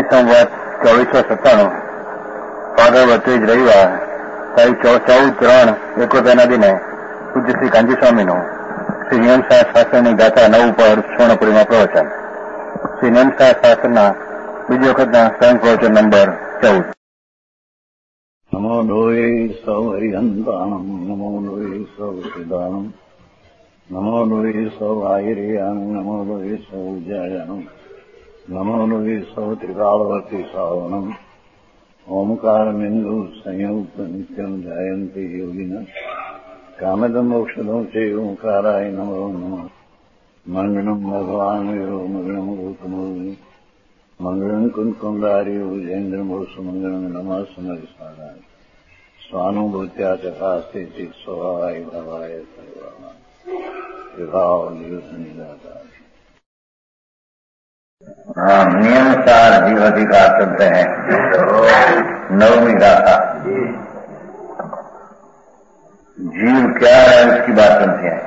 સંવત 2497 father વતેજ રવિવાર તારીખ 14/3/71 દિને પૂજ્ય શ્રી કાંજી સ્વામીનું શ્રી નિયમસાર શાસ્ત્રની ગાથા 9 પર સ્વર્ણપુરીમાં પ્રવચન. શ્રી નિયમસાર શાસ્ત્રના બીજી વખતના સ્વયં પ્રવચન નંબર 14. નમો લોહે સૌ હરિહંતાણમ, નમો લોહે સૌ સિદ્ધાણમ, નમો લોહે સૌ આયર્યાણમ, નમો લોહે સૌ જયાણમ, નમો લોહે સૌ ત્રિકાળવતી સાવણમ. ઓમકારમિંદુ સંયુક્ત નિત્યમ જાયંતિ યોગિન કામદમ મોક્ષદમ છે ઓંકારાય નમો નમઃ. મંગળમ ભગવાન વિરો મંગળમ ગૌતમો મંગળમ કુંકુંદાર્યો જૈન્દ્રમો સુમંગળમ નમઃ સમરિસારાય સ્વાનુભૂત્યા ચકાસ્તે ચિત સ્વભાવાય ભાવાય સર્વા વિભાવ નિદાતા. नियमसार जीव अधिकार शब्द है 9वीं गाथा. जीव क्या है उसकी बात सुनते हैं.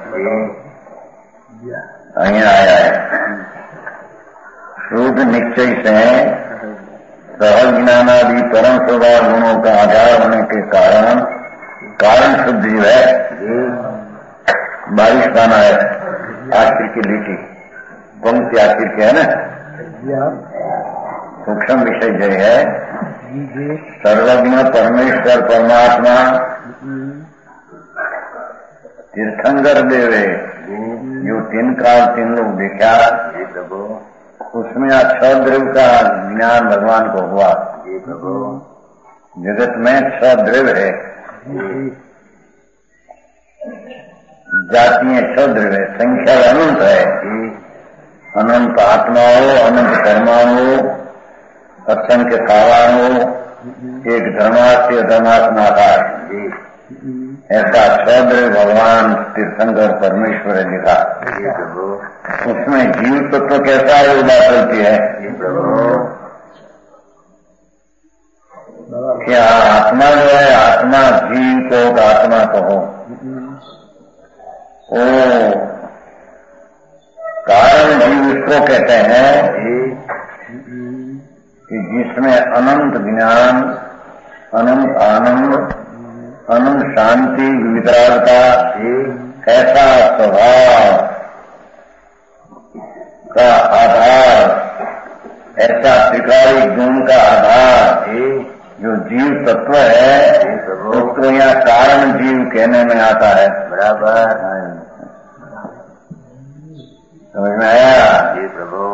અહીંયા आया है शुद्ध निश्चय से सहज ज्ञानादि परम स्वभाव गुणों का आधार होने के कारण शुद्ध जीव है. बारिश पाना है आखिर की लीटी पंक्ति आखिर के है ना. सूक्ष्म विषय जो है सर्वज्ञ परमेश्वर परमात्मा तीर्थंकर देवे जो 3 काल 3 लोग देखा उसमें 6 द्रव्य का ज्ञान भगवान को हुआ. जगत में 6 द्रव्य है, जातियां 6 द्रव्य है, संख्या अनंत है. अनंत आत्माओं, अनंत धर्माओं, असंख्य कालाओं, एक धर्मास्य धर्मात्माकार, ऐसा 6 द्रव्य भगवान तीर्थंकर परमेश्वर ने लिखा. उसमें जीव तत्व कैसा है वो बात चलती है. क्या आत्मा जो है आत्मा जीव को आत्मा कहो ओ कारण जीव उसको कहते हैं कि जिसमें अनंत ज्ञान, अनंत आनंद, अनंत शांति, वितरागता, ऐसा स्वभाव का आधार, ऐसा त्रिकाली गुण का आधार जो जीव तत्व है उसको यहाँ कारण जीव कहने में आता है. बराबर समझ में आया जी प्रभु.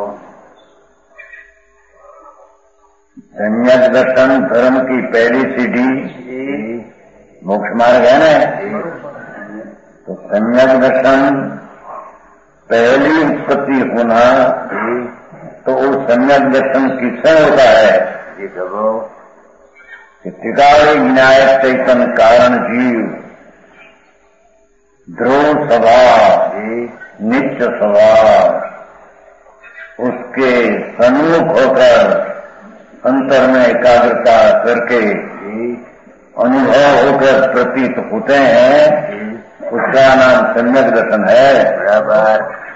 सम्यक दर्शन धर्म की पहली सीढ़ी मोक्ष मार्ग है ना. तो सम्यक दर्शन पहली उत्पत्ति होना तो वो सम्यक दर्शन किससे होता है जी प्रभु. त्रिकाली विनायक चैतन्य कारण जीव ध्रुव स्वभाव, नित्य स्वभाव उसके सन्मुख होकर अंतर में एकाग्रता करके अनुभव होकर प्रतीत होते हैं, उसका नाम सम्यक दर्शन है. बराबर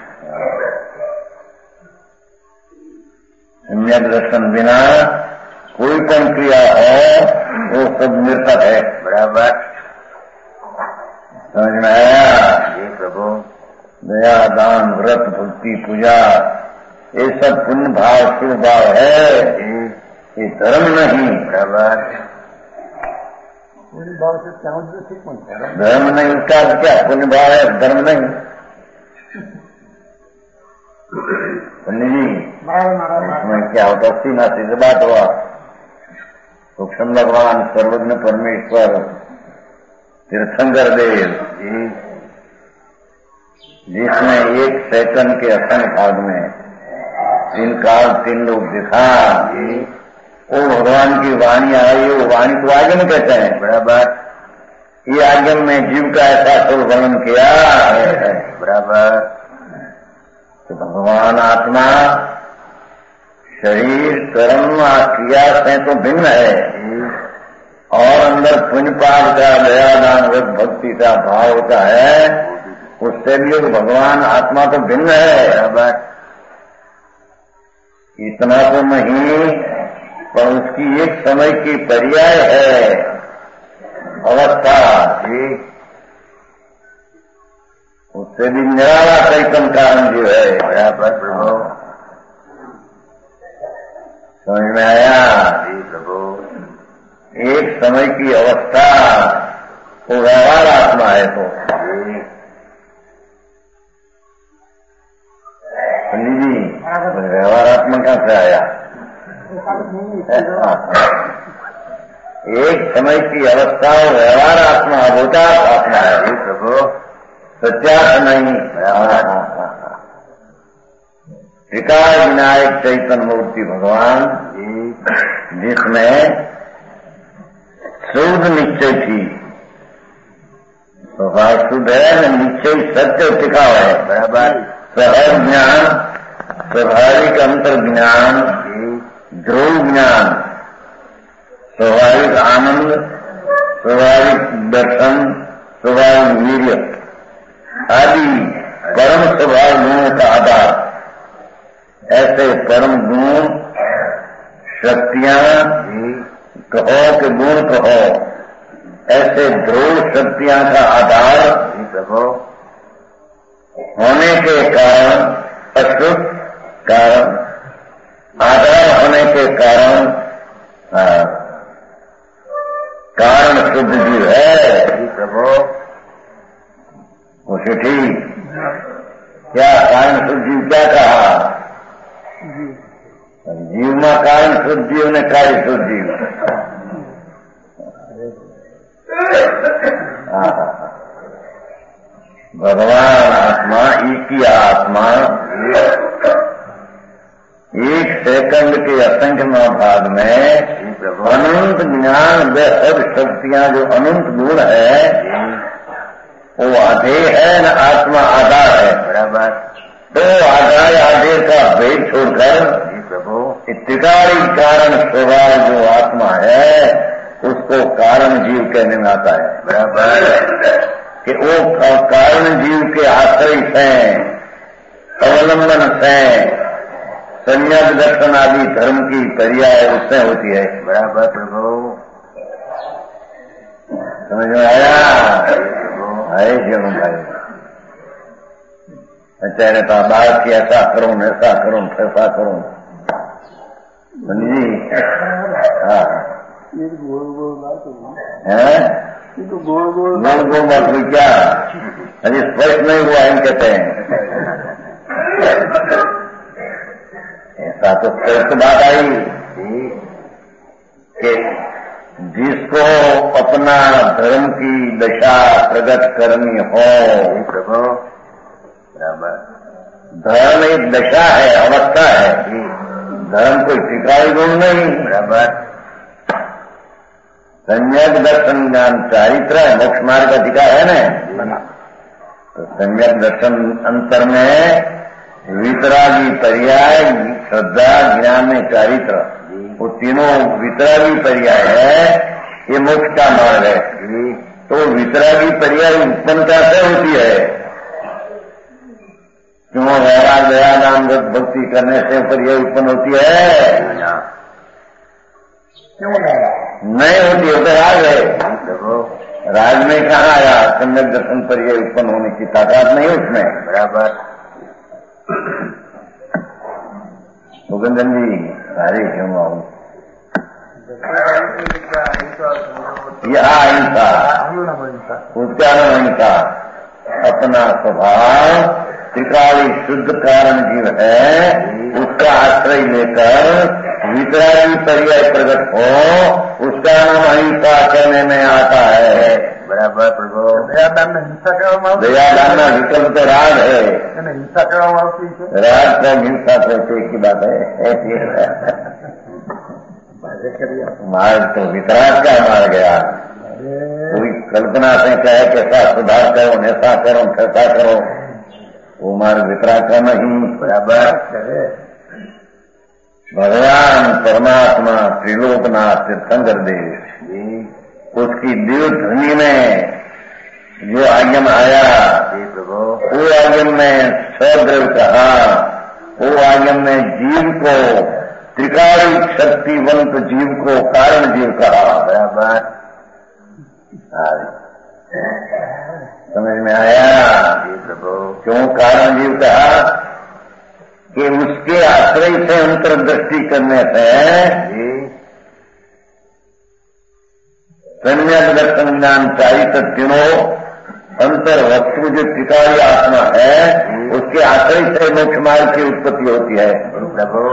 सम्यक दर्शन बिना कोई पण क्रिया हो वो सब निरर्थक है. बराबर समझ में आया जी प्रभु. दया दान व्रत भक्ति पूजा ये सब पुण्य भाव शुभ भाव है, ये धर्म नहीं. बराबर पुण्य भाव से धर्म नहीं. उसका क्या पुण्य भाव है, धर्म नहीं. पुण्य जी इसमें क्या होता सीना से बात हुआ. सूक्ष्म भगवान सर्वज्ञ परमेश्वर तीर्थंकर देव जिसमें 1 सेकंड के असंख्य भाग में 3 काल 3 लोग दिखा वो भगवान की वाणी आई. वो वाणी को आगम कहते हैं. बराबर ये आगम में जीव का ऐसा सुर वर्णन किया है. बराबर तो भगवान आत्मा शरीर कर्म क्रिया से तो भिन्न है और अंदर पुण्य पाप का दया दान व्रत भक्ति का भाव होता है. उससे भी भगवान आत्मा तो भिन्न है. इतना तो नहीं पर उसकी एक समय की पर्याय है अवस्था जी, उससे भी निराला चैतन्य कारण जो है बराबर प्रभु। समझ में आया जी प्रभु। एक समय की अवस्था वो व्यवहार आत्मा है तो जी व्यवहार आत्मा कहाँ से आया? एक समय की अवस्था व्यवहार आत्मा अभूतार्थ आत्मा है जी प्रभु, सत्यार्थ नहीं। त्रिकाल विनायक चैतन्य मूर्ति भगवान जिसमें शुद्ध निश्चय थी, स्वभाव शुद्ध है न, निश्चय सत्य टिकाव है बराबर। सहज ज्ञान, स्वाभाविक अंतर ज्ञान, ध्रुव ज्ञान, स्वाभाविक आनंद, स्वाभाविक दर्शन, स्वाभाविक वीर्य आदि परम स्वभाव गुणों का आधार। ऐसे परम गुण शक्तियां कहो कि गुण कहो, ऐसे ध्रुव शक्तियां का आधार प्रभु होने के कारण, अशुद्ध कारण, आधार होने के कारण कारण शुद्ध जीव है प्रभु। उसे ठीक क्या कारण शुद्ध जीव क्या कहा? जीव में कारण शुद्ध जीव ने कार्य शुद्ध जीव। भगवान आत्मा एक ही आत्मा एक सेकंड के असंख्य भाग में अनंत ज्ञान व सब शक्तियां जो अनंत गुण है वो आधे है न आत्मा आधार है बराबर। तो आधार आधे का भेद छोड़कर प्रभु त्रिकाली कारण स्वभाव जो आत्मा है उसको कारण जीव कहने में आता है बराबर। कि वो कारण जीव के आश्रय से, अवलंबन से, संन्यास दर्शन आदि धर्म की पर्याय उससे होती है बराबर प्रभु। समझ में आया? है जीवन भाई अच्छा रहता बात की ऐसा करूं ऐसा करूं ऐसा करूं समझी? हाँ है तो गोल गोल बात हुई क्या? अभी स्पष्ट नहीं हुआ हम कहते हैं ऐसा तो स्पष्ट बात आई कि जिसको अपना धर्म की दशा प्रकट करनी हो प्रभु बराबर। धर्म एक दशा है, अवस्था है, धर्म कोई टिकाऊ गुण नहीं बराबर। सम्यक दर्शन ज्ञान चारित्र है, मोक्ष मार्ग का अधिकार है ना। तो सम्यक दर्शन अंतर में वितरागी पर्याय, श्रद्धा, ज्ञान में चारित्र, वो तीनों वितरागी पर्याय है, ये मोक्ष का मार्ग है। तो वितरागी पर्याय उत्पन्न कैसे होती है? क्यों वैराग दया नाम भक्ति करने से पर्याय उत्पन्न होती है? नहीं होती है, तो राग है। राग में कहाँ आया? सम्यक दर्शन पर्याय उत्पन्न होने की ताकत नहीं उसमें बराबर। मुकुंदन जी सारे क्यों आऊ यह अहिंसा उच्चारण अहिंसा अपना स्वभाव त्रिकाली शुद्ध कारण जीव है, उसका आश्रय लेकर वितरागी पर्याय प्रकट हो, उसका नाम अहिंसा कहने में आता है बराबर प्रभु। दयादान हिंसा दयादान विकल्प तो राग है, हिंसा राग को हिंसा को एक ही बात है। मार्ग तो वितराग का मार गया, कोई कल्पना से कहे कि ऐसा सुधार करो, ऐसा करो, ऐसा करो, वो मार्ग वितराग का नहीं बराबर। भगवान परमात्मा त्रिलोकनाथ तीर्थंकर देव उसकी दिव्य ध्वनि में जो आगम आया वो आगम में स्वद्रव कहा, वो आगम में जीव को त्रिकाली शक्तिवंत जीव को कारण जीव कहा। बराबर समझ में आया? क्यों कारण जीव कहा? कि उसके आश्रय से अंतर्दृष्टि करने से सम्यक दर्शन ज्ञान चाहिए तीनों अंतर वस्तु जो त्रिकाली आत्मा है उसके आश्रय से मोक्ष मार्ग की उत्पत्ति होती है। प्रभु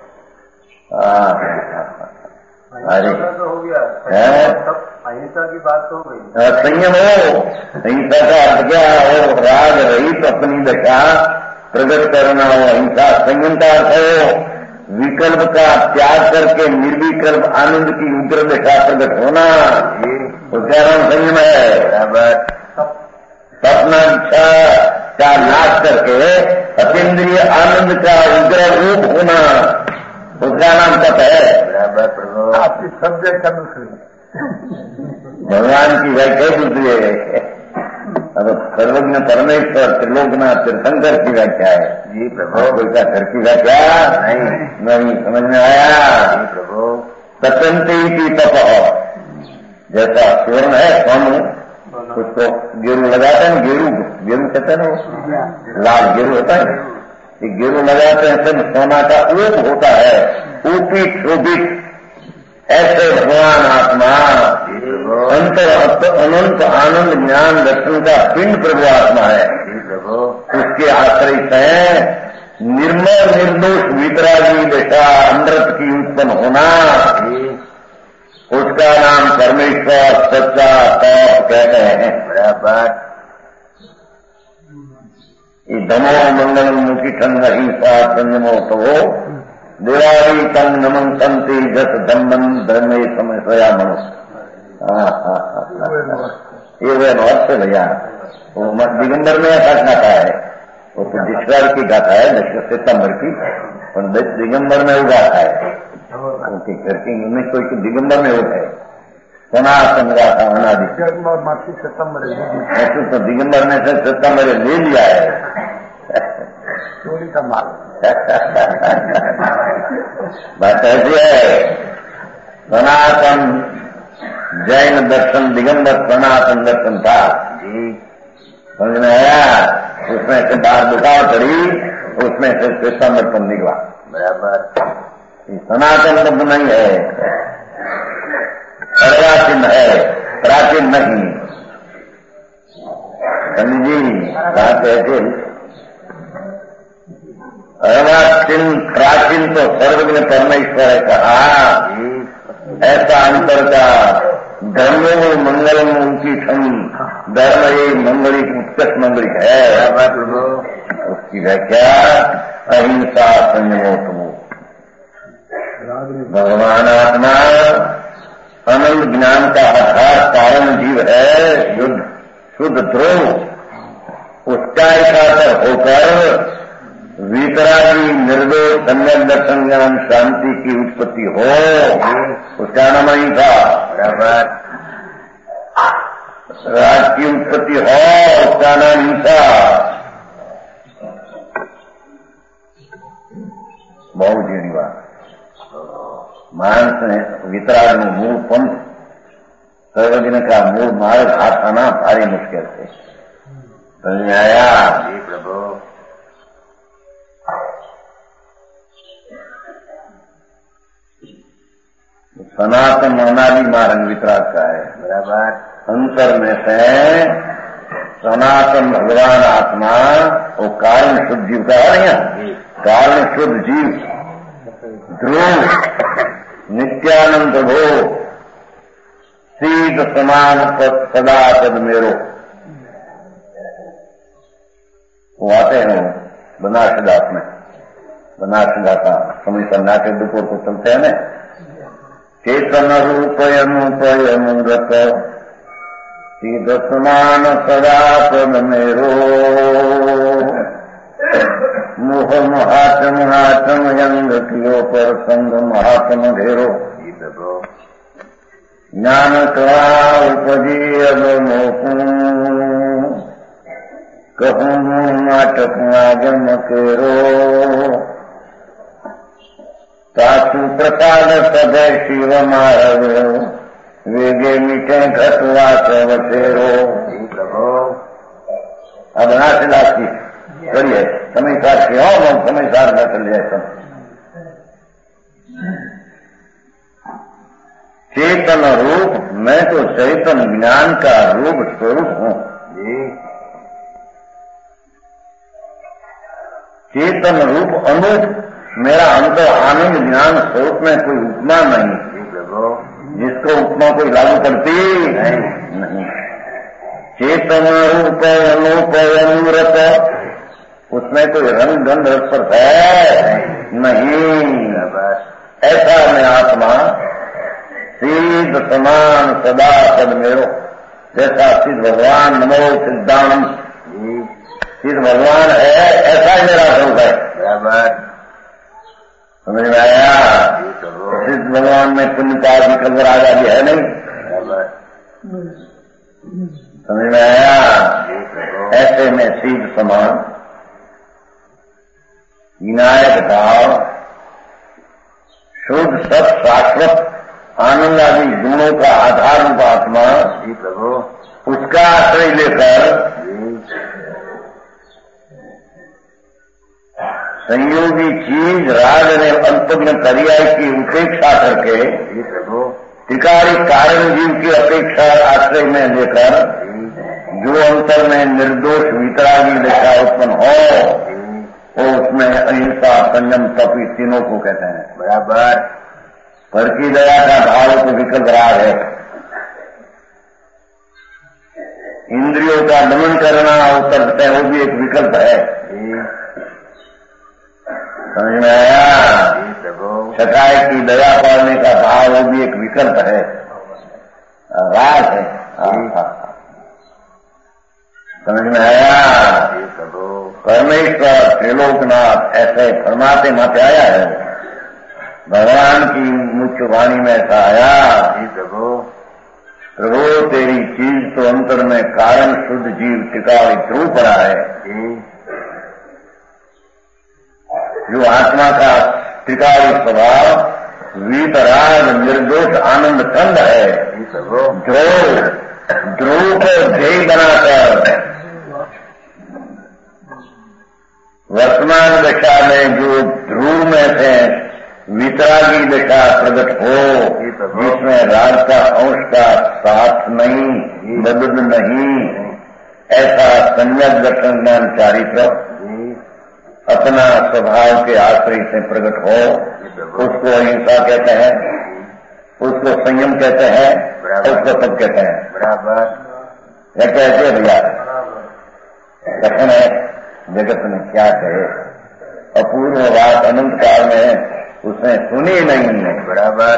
अरे तो हो गया, अहिंसा की बात तो हो गई। संयम हो, अहिंसा का अर्थ क्या हो? राग रहित अपनी दशा प्रकट करना हो अहिंसा। संयम का अर्थ हो विकल्प का त्याग करके निर्विकल्प आनंद की उग्र दशा प्रकट होना, उसका नाम संयम है। बराबर अपना इच्छा का नाश करके अतीन्द्रिय आनंद का उग्र रूप होना, उसका नाम तप है। बराबर प्रभु आपकी सब व्याख्या दूसरी, भगवान की व्याख्या दूसरी है। अब सर्वज्ञ परमेश्वर त्रिलोकनाथ तीर्थंकर की व्याख्या है जी प्रभु। कोई का घर की व्याख्या नहीं समझ में आया जी प्रभु। सत्यंती की तप जैसा स्वर्ण है सोनू, उसको गेरू लगाते हैं, गेरू कहते हैं ना, लाल गेरू होता है, ये गेरू लगाते हैं सब सोना का ऊप होता है, ऊपी शोभित। ऐसे भगवान आत्मा अनंत आनंद ज्ञान दर्शन का पिंड प्रभु आत्मा है। उसके आश्रय से निर्मल निर्दोष वितरागी दशा अमृत की उत्पन्न होना, उसका नाम परमेश्वर सच्चा तप कहते हैं। बराबर धमो मंगलम मुखी ठंड अहिंसा संयमो तो देवाली तंग नमन संति जस धम्मन धर्मे समस्या मनुष्य। ये वे बहुत से भैया वो दिगंबर में ऐसा गाथा है, वो तो दिशवार की गाथा है, 10 सितंबर की, और दिगंबर में वो गाथा है उनके घर की में कोई दिगंबर में वो है सनातन गाथा अनादि। ऐसे तो दिगंबर ने से सितंबर ले लिया है चोरी का माल। बात ऐसी है, सनातन जैन दर्शन दिगंबर सनातन दर्शन था जी, समझ में आया? उसमें से बाहर दुकान पड़ी, उसमें से सितंबर पर निकला। बराबर सनातन शब्द नहीं है, अर्वाचीन है, प्राचीन नहीं। समझी बात ऐसे अर्वाचीन प्राचीन तो सर्वज्ञ परमेश्वर है कहा। ऐसा अंतर का धर्मो मंगलम उनकी धर्म ये मंगलिक उत्कृष्ट मंगलिक है। उसकी व्याख्या अहिंसा संयमो। भगवान आत्मा अनंत ज्ञान का आधार कारण जीव है, शुद्ध ध्रुव। उसका एकाकर होकर वितरागी निर्दोष सम्यक दर्शन ज्ञान शांति की उत्पत्ति हो, उसका नाम अहिंसा। बराबर राज की उत्पत्ति हो, उसका नाम हिंसा। बहुत जीणी बात। मानस ने वितराग નું મૂળ પંથ સર્વજ્ઞ का मूल मार्ग हाथ आना भारी मुश्किल है। समझ में आया जी प्रभु। सनातन अनादि मार्ग वितराग का है। बराबर अंतर में से सनातन भगवान आत्मा वो कारण शुद्ध जीव का है, कारण शुद्ध जीव ध्रुव नित्यानंद भो शीत समान सदा पद मेरो। वो आते हैं बनारसदास में, बनारसदास का समय सन्नाटे दोपहर को चलते हैं न, चेतन रूपयनुपयनुगत शीत समान सदा पद मेरो। मोह महात्म महात्म यंग कियो पर संग महात्म घेरो। ज्ञान कला उपजी अब मोकू कहूँ नाटक आगम केरो। सासु प्रसाद सदै शिव माधव वेगे मीठे घटवा बसेरो। अब नाशिलास की करिए समय सार के हो समय सार न चल जाए सब। चेतन रूप मैं तो चैतन ज्ञान का रूप स्वरूप हूँ। चेतन रूप अनूप मेरा अंतर आनंद ज्ञान स्वरूप में कोई उपमा नहीं, जिसको उपमा कोई लागू करती नहीं। चेतन रूप अनूप अनूरत उसमें कोई रंग गंध स्पर्श है नहीं। ऐसा मैं आत्मा सिद्ध समान सदा सद मेरो, जैसा सिद्ध भगवान नमो सिद्धांत सिद्ध भगवान है ऐसा ही मेरा स्वरूप है। बराबर समझ में आया? सिद्ध भगवान में पुण्य पाप विकल्प राज आदि है नहीं। समझ में आया? ऐसे में सिद्ध समान विनायक भाव शुद्ध सत शाश्वत आनंद आदि गुणों का आधार रूप आत्मा उसका आश्रय लेकर संयोगी चीज राज ने अंतज्ञ पर्याय की उपेक्षा करके त्रिकालिक कारण जीव की अपेक्षा आश्रय में लेकर जो अंतर में निर्दोष वितरागी दशा उत्पन्न हो वो उसमें अहिंसा संयम तपी तीनों को कहते हैं। बराबर पर की दया का भाव तो विकल्प राग है। इंद्रियों का दमन करना उत्तर है वो भी एक विकल्प है। समझ में आया? सकाय की दया पाने का भाव वो भी एक विकल्प है, राग है। समझ में आया? परमेश्वर त्रिलोकनाथ ऐसे फरमाते माते आया है। भगवान की मुख्य वाणी में ऐसा आया, प्रभु तेरी चीज तो अंतर में कारण शुद्ध जीव टिकावी ध्रुव पड़ा है। जो आत्मा का त्रिकाली स्वभाव वीतराग निर्दोष आनंद कंद है, जो ध्रुव को ध्येय बनाकर वर्तमान दशा में जो ध्रुव में से वितरागी दशा प्रकट हो, जिसमें राग का अंश का साथ नहीं बदल नहीं, ऐसा सम्यक दर्शन ज्ञान चारित्र अपना स्वभाव के आश्रय से प्रकट हो, उसको अहिंसा कहते हैं, उसको संयम कहते हैं, उसको सब कहते हैं। बराबर यह कहते भैया कथन है जगत में क्या कहे, अपूर्व बात अनंत काल में उसने सुनी नहीं है। बराबर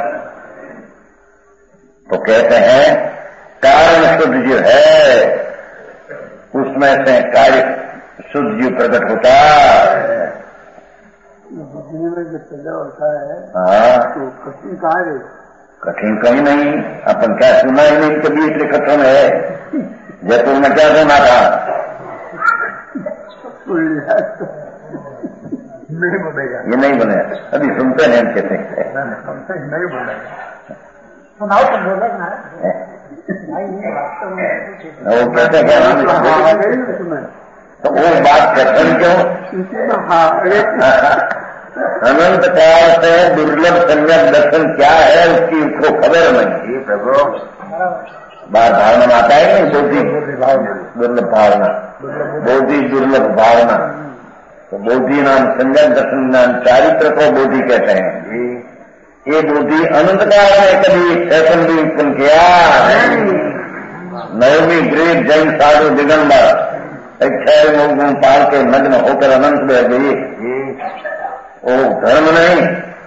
तो कहते हैं कारण शुद्ध जो है उसमें से कार्य शुद्ध जीव प्रकट होता है। बुद्धि में जो पैदा होता है हाँ तो कठिन कहाँ है? कठिन कहीं नहीं, अपन क्या सुना ही नहीं कभी, इसलिए कठिन है। जयपुर में क्या सुना था? नहीं बनेगा, ये नहीं बने, अभी सुनते नहीं हम कहते हैं नहीं बनेगा। सुनाओ तो बोला ना वो कहते हैं तो वो बात कठिन क्यों? अनंत काल से दुर्लभ सम्यक दर्शन क्या है उसकी उसको खबर नहीं। प्रभु बात भावना में आता है नहीं, बोधी दुर्लभ भावना, बोधी दुर्लभ भावना। तो बोधी नाम सम्यक दर्शन नाम चारित्र को बोधी कहते हैं। ये बोधी अनंत काल में कभी फैशन भी उत्पन्न किया। नवमी ग्रेट जैन साधु दिगंबर इच्छा गुण पाल के नग्न होकर अनंत में गई, वो धर्म नहीं।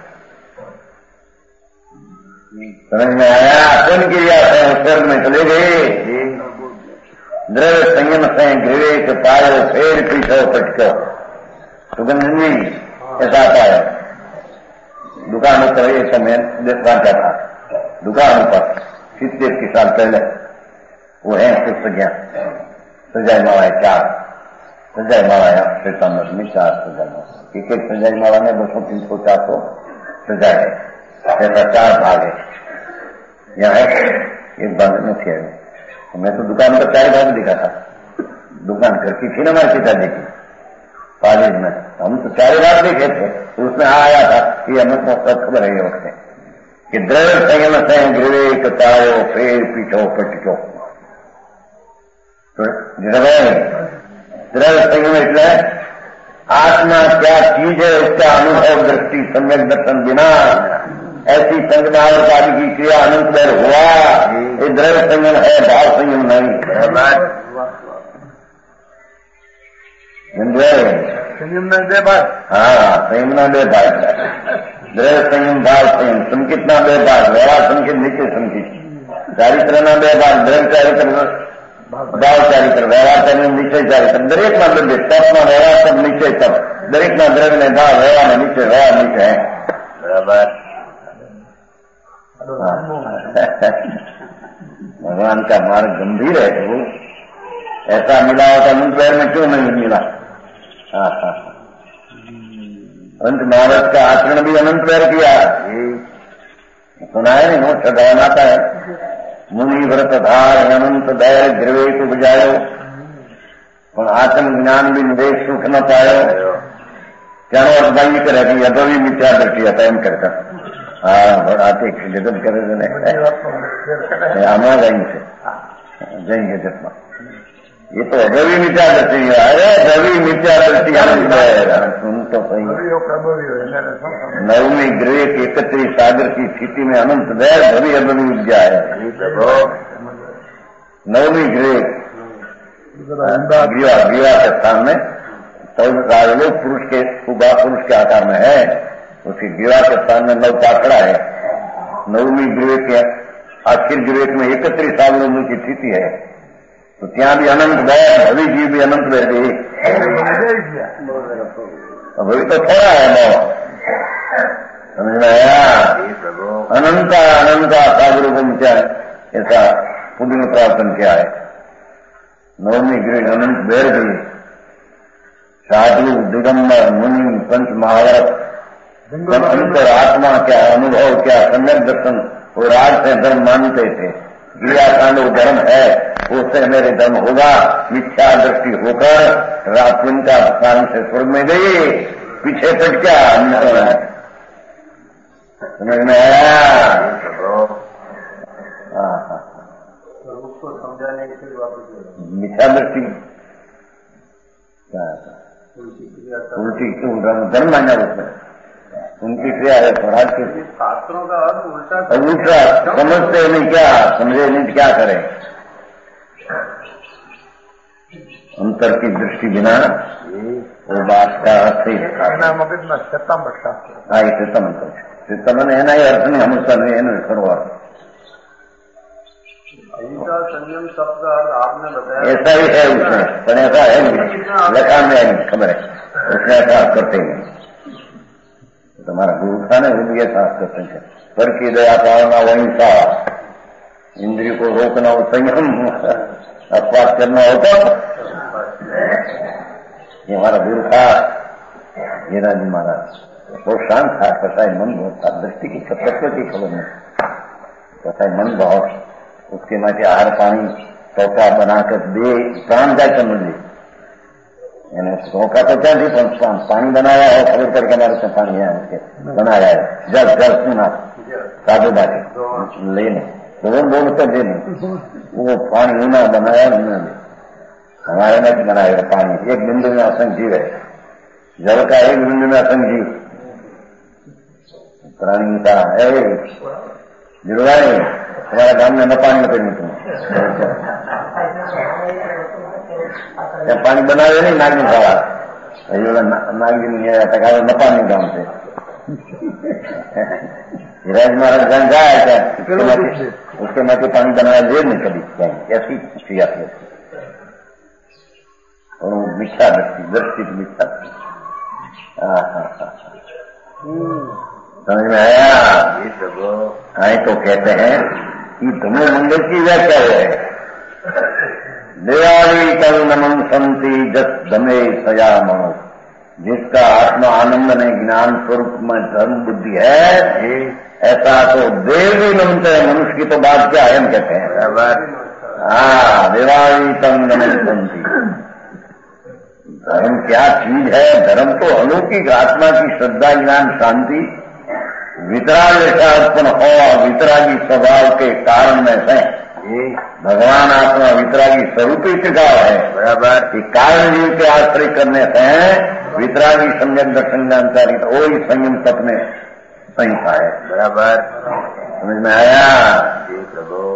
समझ में आया? पुण्य क्रिया से स्वर्ग में चले गए, द्रव्य संयम से गृह के पायो फेर पीछो पटको सुगंधनी ऐसा आता है। दुकान पर एक समय देखना था, दुकान पर 70 साल पहले वो है पुस्तक सजाई माला है 4 सजाई माला है श्वेतांबर में 4 सजाई माला, एक सजाई माला में 200, 300, 400 सजाए। ऐसा 4 भाग है। यहाँ है एक भाग में थे। मैं तो दुकान पर 4 भाग दिखा था। दुकान करती थी ना हमारे पिताजी की कॉलेज में, हम तो 4 भाग देखे थे। उसमें आया था कि हमें तो सब खबर है ये वक्त कि द्रव्य संयम से विवेक तायो फेर पीछो पटचो। द्रव्य संयम એટલે आत्मा क्या चीज है उसका अनुभव दृष्टि सम्यक दर्शन बिना ऐसी संगमावत आदि की क्रिया अनंत देर हुआ। ये द्रव्य संयम है, भाव संयम नहीं। संयम में 2 भाग। हाँ, संयम ना 2 भाग। द्रव्य संयम, भाव संयम। संकित ना 2 भाग, व्यवहार संकित, नित्य संकित। चारित्र ना 2 भाग, द्रव्य चारित्र, भाव चारित्र, व्यवहार चारित्र, निश्चय चारित्र। दरेक માં દ્રવ્ય, તપમાં વ્યવહાર તપ, નિશ્ચય તપ। દરેક માં દ્રવ્ય ને ભાવ, વ્યવહાર ને નિશ્ચય, વ્યવહાર નિશ્ચય है। बराबर। भगवान का मार्ग गंभीर है। वो ऐसा मिला होता मुझ पैर में क्यों नहीं मिला। अंत महाराज का आचरण भी अनंत पैर किया। सुना है नहीं, मोक्ष धर्म आता है। मुनि व्रत धार अनंत धैर्य द्रव्य को बुझायो પણ આત્મ જ્ઞાન બી દેખ સુખ ન પાયો। ત્યાંનો અર્થ ભાઈ કરે કે યદવી મિથ્યા દ્રષ્ટિ હતા એમ કરતા। હા, આતે જગત કરે છે ને આમાં જૈન છે, જૈન જગતમાં ये तो अगवी मिथ्या दृष्टि है। अरे रवि मिथ्या दृष्टि सुन तो सही। नवमी ग्रह की 31 सागर की स्थिति में अनंत दैर रवि अगवी विद्या है। नवमी ग्रह विवाह के स्थान में 14 लोग पुरुष के आकार में है। उसकी विवाह के स्थान में 9 पाखड़ा है। नवमी ग्रह के आखिर ग्रह में 31 सालों की स्थिति है। तो ત્યાં भी अनंत दया, भवि जी भी अनंत दया दी। भवि तो थोड़ा है नो, समझ में आया। अनंता अनंता सागरूपम क्या ऐसा पुण्य प्रार्थन किया है। नवमी गृह अनंत बैर गई। साधु दिगंबर मुनि पंच महावरत अंतर आत्मा क्या अनुभव क्या सम्यक दर्शन वो राज से धर्म मानते थे। क्रियाकांड धर्म है, उससे मेरे धर्म होगा। मिथ्या दृष्टि होकर रात्रि का स्थान से स्वर्ग में गई, पीछे पट क्या समझ में आया। उसको समझाने के लिए वापस मिथ्या दृष्टि उल्टी धर्म मान्या उसमें उनकी क्रिया है। स्वराज की शास्त्रों का अर्थ उल्टा समझते नहीं, क्या समझे नहीं, क्या करें। अंतर की दृष्टि बिना वो बात का अर्थ ही मगज में शतम शास्त्र। हाँ, ये शतम है ना, ये अर्थ नहीं हम उसका नहीं है ना खरो अर्थ। अहिंसा संयम शब्द का अर्थ आपने बताया ऐसा ही है उसमें, पर ऐसा है नहीं, लखान में है खबर है उसमें ऐसा करते हैं। तुम्हारा गुरु था ना, वो भी ऐसा करते थे। पर की दया पालना अहिंसा, इंद्रिय को रोकना हो संयम, अपवाद करना होता। ये हमारा गुरु था हीराजी महाराज, बहुत शांत था, कसाई मन बहुत था। दृष्टि की तत्व की खबर नहीं, कसाई मन बहुत। उसके माथे आहार पानी चौका बनाकर दे प्राण जाए समझे। चौका तो क्या थी, पानी बनाया है, खबर करके हमारे से पानी है उसके बनाया है। जल जल सुना साधु बाटे लेने तो वो बोलते देने वो पानी ऊना बनाया उन्होंने हमारे में बनाएगा पानी। एक बिंदु में असंग जीव है, जल का एक बिंदु में असंग जीव। प्राणी का है जुड़वाए हमारे गांव में न पानी पीने तुम पानी बनावे नहीं नागिन खावा नागिन न पानी गांव से राज महाराज गांव जाए क्या उसके माथे पानी बनाया दे नहीं कभी ऐसी क्रिया थी। और मिथ्या दृष्टि मिथ्या समझ में आया। आए तो कहते हैं कि तुम्हें मंगल की व्याख्या है। देवाली कल नमन संति जस दमे सया मनो, जिसका आत्मा आनंद में ज्ञान स्वरूप में धर्म बुद्धि है ऐसा तो देव भी नमते हैं, मनुष्य की तो बात क्या है, हम कहते हैं देवाईतम नमस्ती। धर्म क्या चीज है? धर्म तो अलौकिक आत्मा की श्रद्धा, ज्ञान, शांति, वितराग जैसा उत्पन्न हो, वितरागी स्वभाव के कारण में से भगवान आत्मा वितरागी स्वरूप ही टिकाव है। बराबर कि कारण जीव के आश्रय करने से वितरागी सम्यक दर्शन जानकारी, तो वही संयम तप में संहिता है। बराबर समझ में आया? जी प्रभु।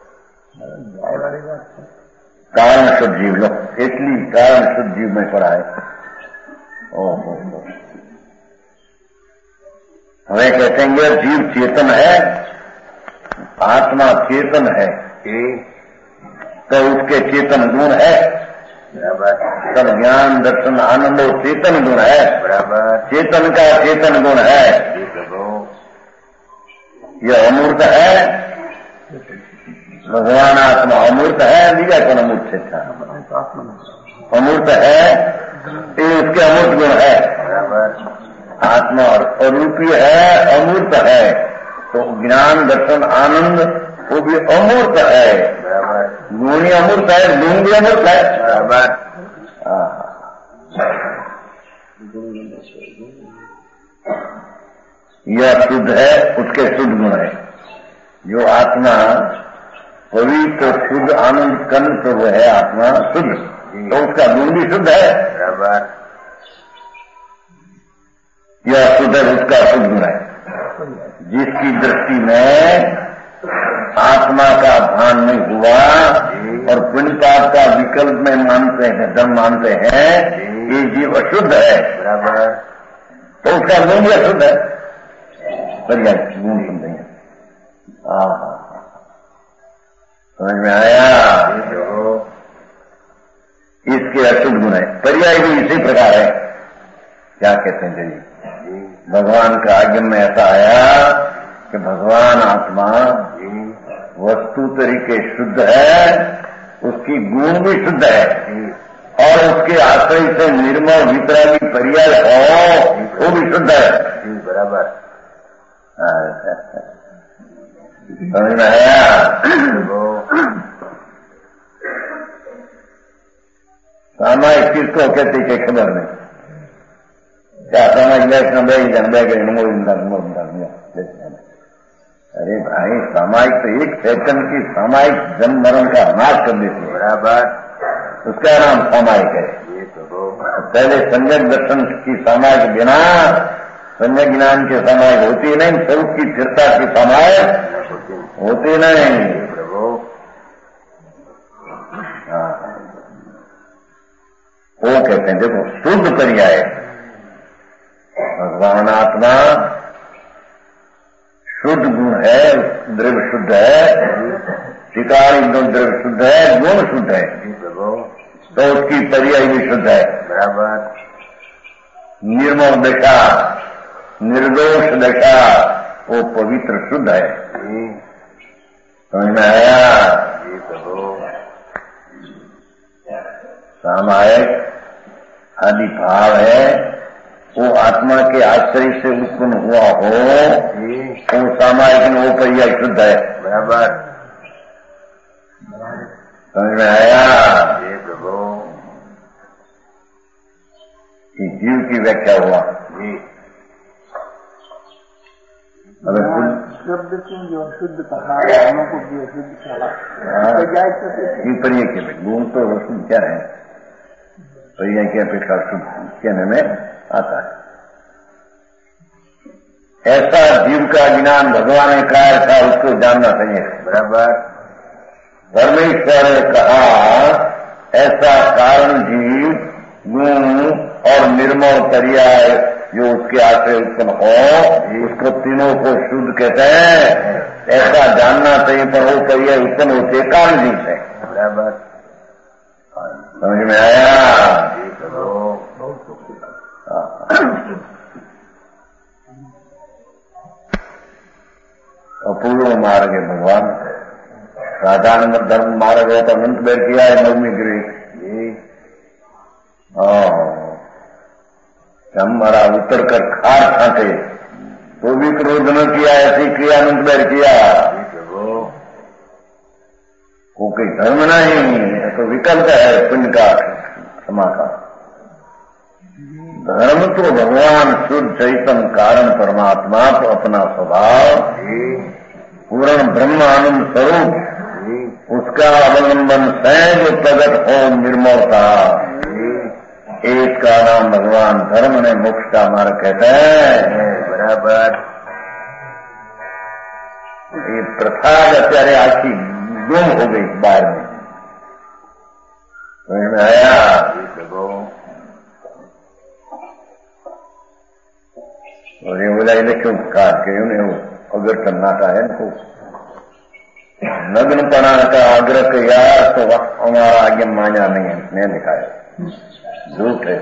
कारण शुद्ध जीव लो, એટલી कारण शुद्ध जीव में पड़ा है। ओहो, हमें कहते हैं जीव चेतन है, आत्मा चेतन है, तो उसके चेतन गुण है। बराबर सब ज्ञान, दर्शन, आनंद चेतन गुण है। बराबर चेतन का चेतन गुण है। यह अमूर्त है, भगवान आत्मा अमूर्त है, दिया कौन अमूर्त से था? अमूर्त है, ये उसके अमूर्त गुण है। बराबर आत्मा और अरूपी है, अमूर्त है, तो ज्ञान, दर्शन, आनंद वो भी अमूर्त है। बराबर गुण ही अमूर्त है, गुण भी अमूर्त है। बराबर यह शुद्ध है, उसके शुद्ध गुण है। जो आत्मा पवित्र शुद्ध आनंद कन प्रभु है, आत्मा शुद्ध, तो उसका गुण भी शुद्ध है। बराबर यह शुद्ध है, उसका शुद्ध गुण है। जिसकी दृष्टि में आत्मा का भान नहीं हुआ और पुण्य पाप का विकल्प में मानते हैं, धर्म मानते हैं, ये जीव अशुद्ध है। बराबर तो उसका गुण भी अशुद्ध है। बढ़िया गुण समझेंगे। समझ में आया? इसके अशुद्ध गुण है। पर्याय भी इसी प्रकार है। क्या कहते हैं जी? भगवान का आज्ञा में ऐसा आया कि भगवान आत्मा वस्तु तरीके शुद्ध है, उसकी गुण भी शुद्ध है, और उसके आश्रय से निर्मल वितरागी पर्याय हो, वो भी शुद्ध है। बराबर समझ में आया? सामायिक किसको कहते कि खबर नहीं क्या अरे भाई, सामायिक तो एक सेकंड की सामायिक जन्म मरण का नाश कर देती है। बराबर उसका नाम सामायिक है। ये तो पहले सम्यक दर्शन की सामायिक बिना सम्यक ज्ञान के सामायिक होती नहीं, स्वरूप की स्थिरता की सामायिक होती नहीं। प्रभु वो कहते हैं, देखो शुद्ध पर्याय भगवान आत्मा शुद्ध गुण है, द्रव्य शुद्ध है, शिकारी द्रव्य शुद्ध है, गुण शुद्ध है, तो उसकी पर्याय भी शुद्ध है। बराबर निर्मल दशा, निर्दोष दशा, वो पवित्र शुद्ध है। समझ में आया? सामायिक आदि भाव है, वो आत्मा के आश्रय से उत्पन्न हुआ हो, वो सामायिक वो पर्याय शुद्ध है। बराबर समझ में आया? ये प्रभु जीव की व्याख्या हुआ जी। शब्द को जो शुद्ध कहा, गुणों को भी अशुद्ध कहा, पर्याय के गुण तो शुद्ध क्या है, पर्याय की अपेक्षा शुद्ध कहने में आता है। ऐसा जीव का ज्ञान भगवान ने कहा था, उसको जानना चाहिए। बराबर परमेश्वर ने कहा ऐसा कारण जीव, गुण और निर्मल पर्याय जो उसके आश्रय उत्पन्न हो, उसको तीनों को शुद्ध कहते हैं। ऐसा जानना चाहिए, पर वो पर्याय उत्पन्न होते कारण जीव से। बराबर समझ में आया? अपूर्व मार्ग है भगवान, साधारण धर्म मार्ग है तो अनंत बैठ किया है नवमी ग्रीक हमारा उतर कर खार छाटे, तो भी क्रोध न किया, ऐसी क्रियानंद बैर किया। वो कोई धर्म नहीं, तो विकल्प है पुण्य का क्षमा का। धर्म तो भगवान शुद्ध चैतन्य कारण परमात्मा तो अपना स्वभाव पूर्ण ब्रह्म आनंद स्वरूप उसका अवलंबन से जो प्रकट हो निर्मलता, इसका नाम भगवान धर्म ने मोक्ष का मार्ग कहते हैं। बराबर ये प्रथा बेचारे आखी गुम हो गई बाहर में, समझ में आया? और ये बोला इन्हें क्यों काट के उन्हें अगर करनाटा है इनको नग्न पना का आग्रह किया तो हमारा आगे मान्या नहीं है, नहीं दिखाया, झूठ है।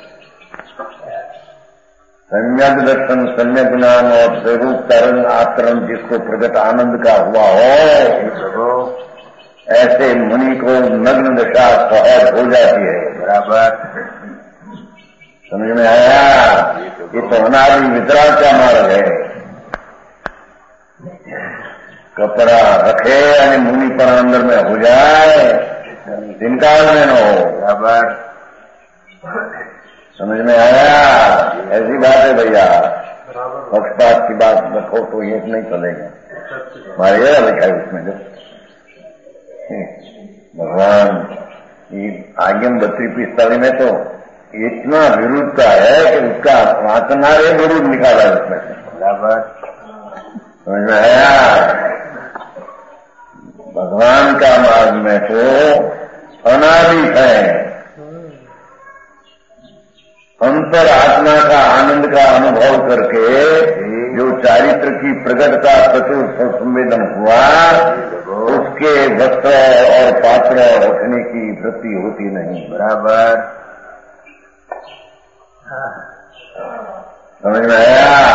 सम्यक दर्शन, सम्यक ज्ञान और स्वरूप तरंग आतरण जिसको प्रकट आनंद का हुआ हो, ऐसे मुनि को नग्न दशा सहज हो जाती है। बराबर समझ में आया? ये तो अनादि वितराग का मार्ग है। कपड़ा रखे यानी मुनि पर अंदर में हो जाए, इनकार में न हो। बराबर समझ में आया? ऐसी बात है भैया, पक्षपात की बात रखो तो ये नहीं चलेगा। हमारे ये लिखा है उसमें जो भगवान की आज्ञम 32-45 में तो इतना विरुद्धता है कि उसका वासनारे विरुद्ध निकाला है उसमें से। बराबर समझ में आया? भगवान का मार्ग में तो अनादि है, अंतर आत्मा का आनंद का अनुभव करके जो चारित्र की प्रगटता चतुर संवेदन हुआ, उसके वस्त्र और पात्र रखने की वृत्ति होती नहीं। बराबर समझ में आया?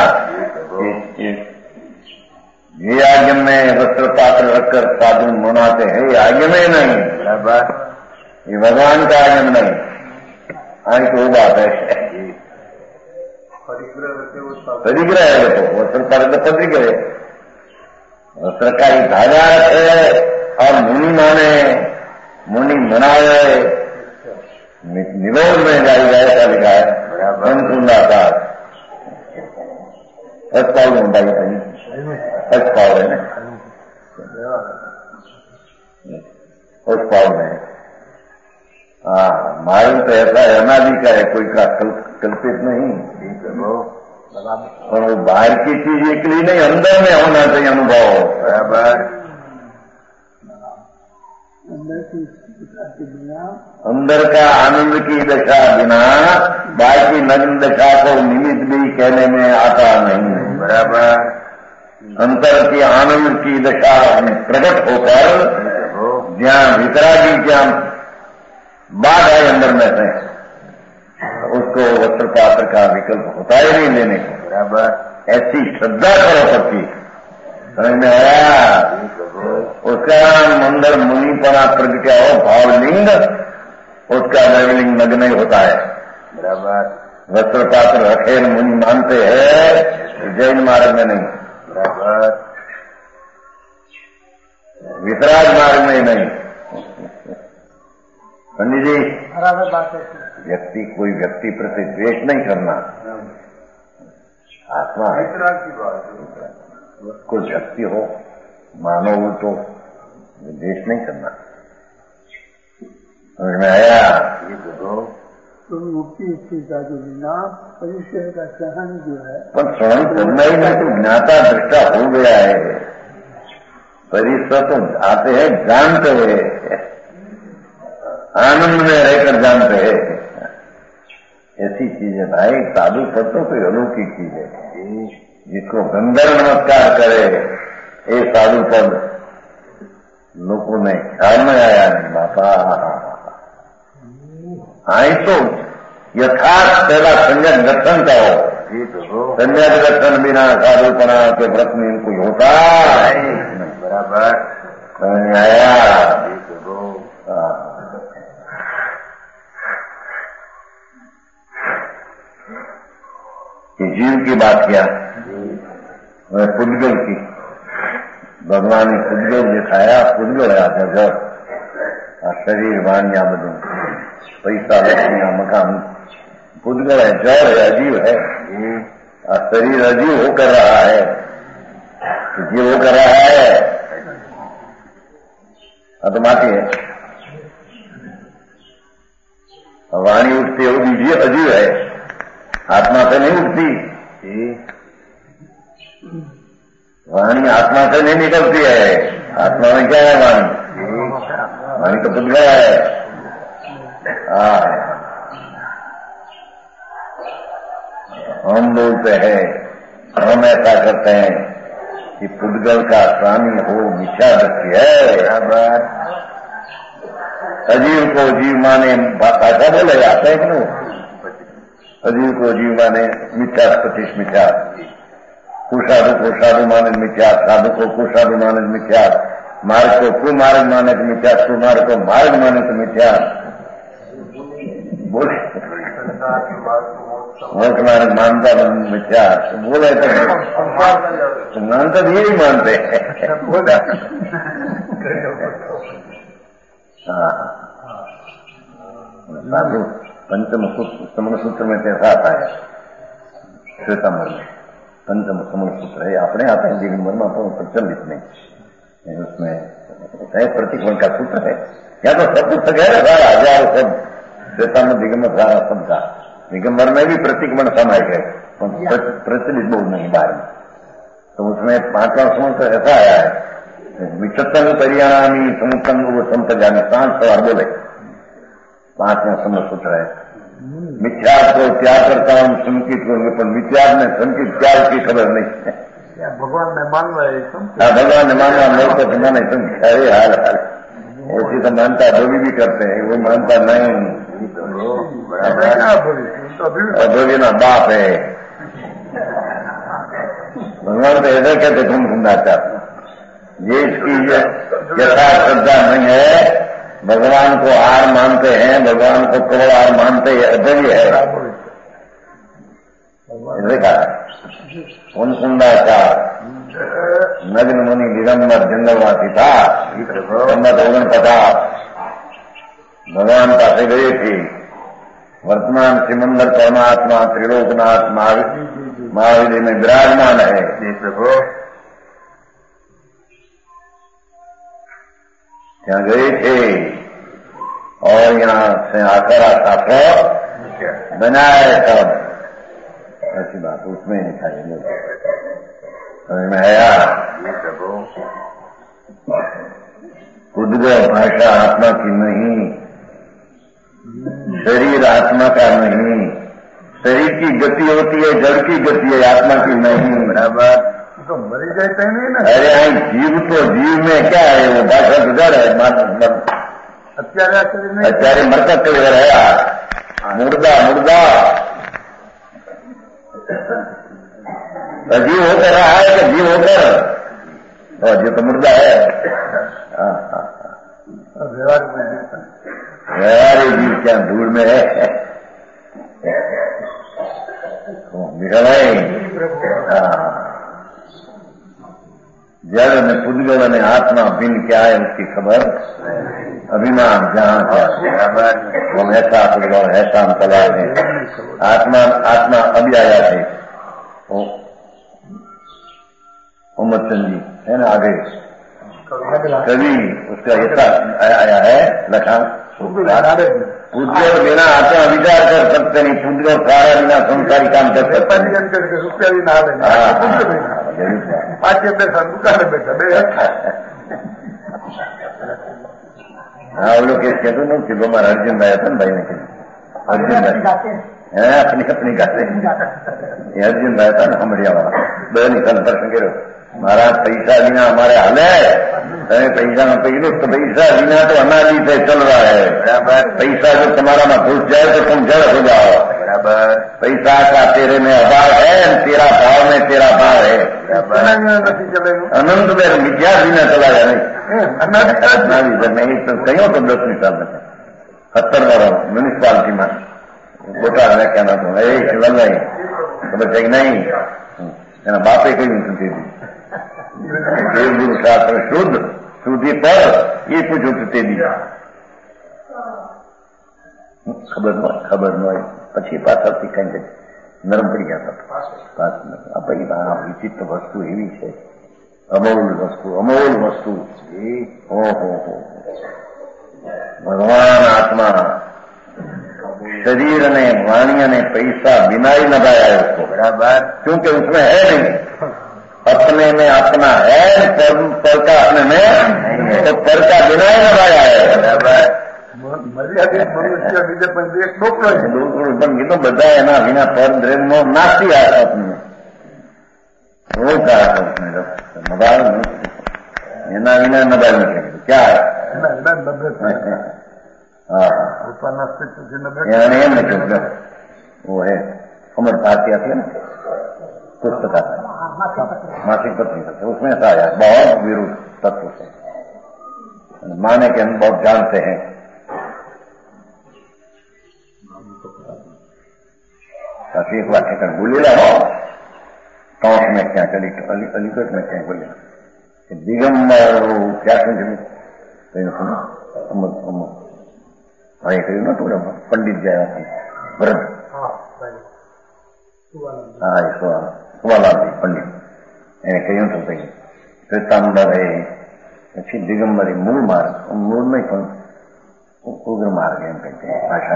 ये आज्ञा में वस्त्र पात्र रखकर साधु मनाते हैं, ये आज्ञा में नहीं। बराबर ये भगवान का आज्ञा नहीं। आई तो बात है, परिग्रह है, तो वस्त्र पात्र परिग्रह, वस्त्र का ही धागा है और मुनि माने, मुनि मनाए निरोध में जाएगा, ऐसा लिखा है। सुंदरता अस्पाल में भाई अस्पाल है ना, अस्पाल में मालूम तो ऐसा है, अनादि का है, कोई का कल्पित नहीं। और वो बाहर की चीज एक लिए नहीं, अंदर में होना चाहिए अनुभव। बराबर अंदर का आनंद की दशा बिना बाकी नग्न दशा को निमित्त भी कहने में आता नहीं। बराबर अंतर की आनंद की दशा प्रकट होकर जहाँ वितरागी ज्ञान बात है अंदर में से, उसको वस्त्र पात्र का विकल्प होता ही नहीं लेने को। बराबर ऐसी श्रद्धा करो सबकी, समझ में आया? उसका अंदर मुनिपना प्रगटा हो भावलिंग, उसका नवलिंग नग्न ही होता है। बराबर वस्त्र पात्र रखे मुनि मानते हैं, जैन मार्ग में नहीं। बराबर वितराग मार्ग में नहीं। पंडित जी बराबर बात है। व्यक्ति कोई व्यक्ति प्रति द्वेष नहीं करना, आत्मा है। वितराग की बात है। कोई व्यक्ति हो मानो वो तो द्वेष नहीं करना। समझ में आया? तो मुक्ति स्थिरता जो बिना परिचय का सहन जो है, पर सहन करना ही नहीं, तो ज्ञाता दृष्टा हो गया है। परिसर तो आते हैं, जानते हैं, आनंद में रहकर जानते हैं। ऐसी चीज है भाई, साधु पद तो कोई अलौकिक चीज है। जिसको गंधर्व नमस्कार करे ये साधु पद लोगों ने ख्याल में आया नहीं। बापा आई तो यथार्थ पहला सम्यक दर्शन का हो, सम्यक दर्शन बिना साधुपना के व्रत में इनको होता है। बराबर समझ आया? जीव की बात किया, वह पुद्गल की भगवान ने पुद्गल दिखाया, पुद्गल आ जगत आ शरीर वाणिया बधु पैसा लक्ष्मिया मकान पुद्गल है, जड़ है, अजीव है। आ शरीर अजीव हो कर रहा है, जीव हो कर रहा है, अधमाती है। वाणी उठती है वो भी अजीव है, आत्मा से नहीं उठती। वाणी आत्मा से नहीं निकलती है। आत्मा में क्या है? वाणी, वाणी तो बुद्ध गया है। हम बोलते हैं, हम ऐसा करते हैं कि पुद्गल का स्वामी हो मिथ्या दृष्टि है। अजीव को जीव माने भाषा बोले जाते हैं कि नहीं? अजीव को जीव माने मिथ्या प्रतिश मिथ्या, कुसाधु को साधु माने मिथ्या, साधु को कुसाधु माने मिथ्या, मार्ग को कुमार्ग माने तो मिथ्या, कुमार्ग को मार्ग माने तो मिथ्या। बोले मोक्ष मार्ग मानता मिथ्या, बोले तो मानता भी यही मानते हैं। साधु पंचम समण सूत्र में कैसा आता है? श्वेतांबर में पंचम समण सूत्र है, अपने आते हैं जीवन वर्मा तो प्रचलित नहीं, उसमें है प्रतिक्रमण का सूत्र है। या तो सब पुस्तक है सारा, हजार सब श्वेतांबर दिगंबर सारा सबका, दिगंबर में भी प्रतिक्रमण समय है, प्रचलित बहुत नहीं बाहर में। तो उसमें 5वां समूह ऐसा आया है, विचतंग परियाणी समुतंग वो संत जाने सांस सवार बोले, 5वां समूह सूत्र है। मिथ्यात्व को त्याग करता हूँ, संकित करूंगे, पर मिथ्यात्व में संकित त्याग की खबर नहीं है। भगवान ने मान रहा है, भगवान ने माना, लोग तो माने संख्या। अरे हाल हाल ऐसी तो मानता धोबी भी करते हैं, वो मानता नहीं। धोबी ना बाप है। भगवान तो ऐसा कहते तुम सुनना चाहते, ये इसकी यथा श्रद्धा नहीं है। भगवान को हार मानते हैं, भगवान को केवल हार मानते हैं, अधर्य है। देखा उन सुंदाचार नग्न मुनि दिगंबर जंगलवासी था, 49 भगवान पासे गए थे। वर्तमान सिमंदर परमात्मा त्रिलोकनाथ महावीर में विराजमान है। यहाँ गए थे और यहाँ से आकर शास्त्र बनाए सब, ऐसी बात उसमें नहीं था। ये लोग समझ में आया? उद्गव भाषा आत्मा की नहीं, शरीर आत्मा का नहीं। शरीर की गति होती है, जड़ की गति है, आत्मा की नहीं। बराबर तो मरी जाते हैं ना। अरे आई जीव तो जीव में क्या है? वो भाषा तो जड़ है, अत्यारे मरकत के घर है, मुर्दा मुर्दा जीव होकर रहा है कि जीव होकर, और जीव तो मुर्दा है। व्यवहार जीव क्या धूल में है? निकल नहीं। जड़ में पुद्गल ने आत्मा भिन्न क्या है उसकी खबर, अभिमान जहाँ क्या वो ऐसा पुद्गल ऐसा हम तलाश है। आत्मा अभी आया थे मोहम्मद चंद जी है ना, आगे कभी उसका ऐसा आया है लखा, पुद्गल बिना आत्मा विचार कर सकते नहीं, पुद्गल सारा बिना संसारी काम कर सकते नहीं। हाँ वो लोग कहते हैं कि हमारा अर्जुन भाई था भाई ने, अर्जुन भाई अपनी गाते अर्जुन भाई था ना हमारिया वाला दो निकल दर्शन करो महाराज। पैसा बिना हमारे हाल है, पैसा में पहले तो पैसा बिना तो अनादि से चल रहा है। पैसा जो तुम्हारा में घुस जाए तो तुम जड़ हो जाओ। पैसा का तेरे में अभाव है, तेरा भाव में तेरा भाव है। अनंत में मिथ्या बिना चला जाए नहीं तो कहीं तो 10वीं साल में 70 बार म्यूनिसिपालिटी में गोटा है, क्या ना तो एक लल नहीं तो बच्चे नहीं એના બાપે કહ્યું તે દેવગુરુ શાસ્ત્ર શુદ્ધ સુધી પર એ પૂછ્યું તે દી ખબર ન હોય પછી પાછળથી કઈ નરમ પડી ગયા ભાઈ આ વિચિત્ર વસ્તુ એવી છે, અમૂલ વસ્તુ ઓહો ભગવાન આત્મા शरीर ने वाणी ने पैसा बिना ही लगाया है उसको, बराबर, क्योंकि उसमें है नहीं, अपने में अपना है, पर का अपने में तो पर का बिना ही लगाया है, बराबर। तो બધા એના વિના પર દ્રવ્ય નો નાસી આવ્યા તમને वो कहा था उसने नबाल एना विना नबाल नहीं क्या है वो है अमर भारती आती है ना पुस्तक आता है मासिक पत्रिका से, उसमें ऐसा आया बहुत विरुद्ध तत्व से माने के हम बहुत जानते हैं। काफी एक वाक्य कर बोलेला हो टॉस में क्या अलीगढ़ में क्या बोले दिगंबर क्या समझ सुनो हाँ ये कहू ना थोड़ा पंडित जया व्रत हाँ सुवालाल पंडित એને કહ્યું હતું ભાઈ શ્વેતાંબર એ પછી દિગંબર એ મૂળ માર્ગ મૂળ નહીં પણ ઉગ્ર માર્ગ એમ કહે ભાષા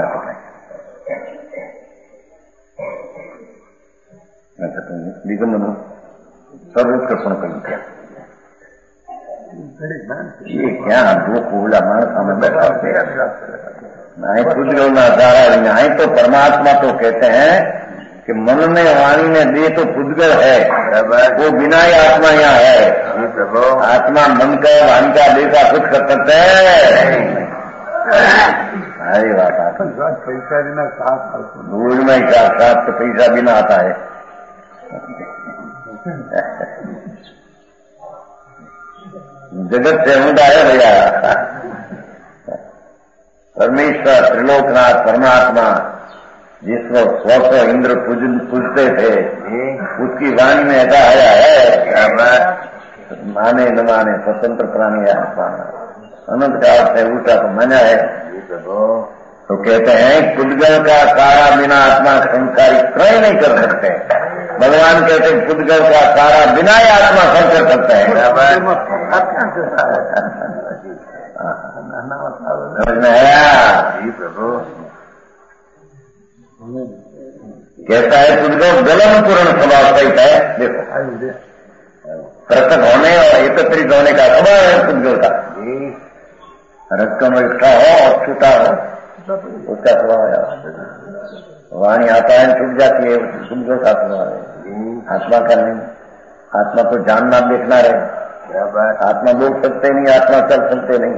દિગંબરનું સર્વોત્કર્ષણ કર્યું ત્યાં ये क्या दो कोला मानस हमें बैठा पुद्गल न्याय तो परमात्मा तो कहते हैं कि मन ने वाणी ने दे तो पुद्गल है, वो बिना ही आत्मा यहाँ है। आत्मा मन का वाणी का दे का कुछ कर सकते हैं? अरे बात पैसा बिना साथ दूर में साथ तो पैसा बिना आता है। जगत से उदाय भैया परमेश्वर त्रिलोकनाथ परमात्मा जिसको 100 इंद्र पूजते थे उसकी वाणी में ऐसा आया है माने न माने स्वतंत्र प्राणी अनंत काल से उल्टा तो माना है। तो कहते हैं पुद्गल का सारा बिना आत्मा संस्कारी क्रय नहीं कर सकते। भगवान कहते हैं पुद्गल का सारा बिना ही आत्मा सब कर सकते हैं। समझ में आया? कैसा है पुद्गल गलन पूर्ण स्वभाव सहित है। देखो पृथक होने और एकत्रित होने का स्वभाव है पुद्गल का। रक्कम इकट्ठा हो और छूटा हो उसका स्वभाव है। वाणी आता है छूट जाती है पुद्गल का स्वभाव है। आत्मा का नहीं, आत्मा तो जानना देखना रहे। आत्मा बोल सकते नहीं, आत्मा चल सकते नहीं।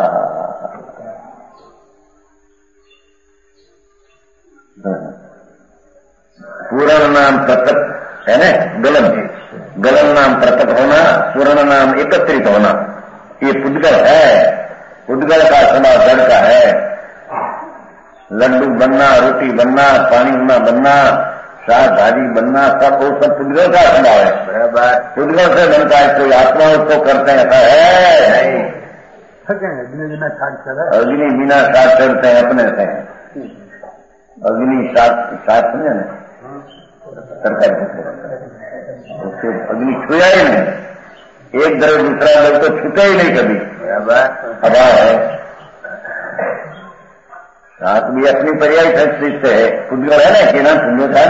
पूर्ण नाम पृथक है ना, गलन नाम पृथक होना, पूर्ण नाम एकत्रित होना, ये पुद्गल है। पुद्गल का स्वभाव जड़ का है। लड्डू बनना, रोटी बनना, पानी बनना, साग भाजी बनना, सब वो सब पुद्गल का स्वभाव है। पुद्गल से बनता है। कोई आत्मा उसको करते हैं ऐसा है नहीं। अग्नि बिना साथ चलते हैं अपने से। अग्नि साथ समझे ना सरकारी उससे अग्नि छुआ ही नहीं। एक द्रव्य दूसरा द्रव्य तो छूटे ही नहीं कभी। हवा है साथ भी अपनी पर्याय संस्कृत से है। पुद्गल है ना कि ना पुण्य था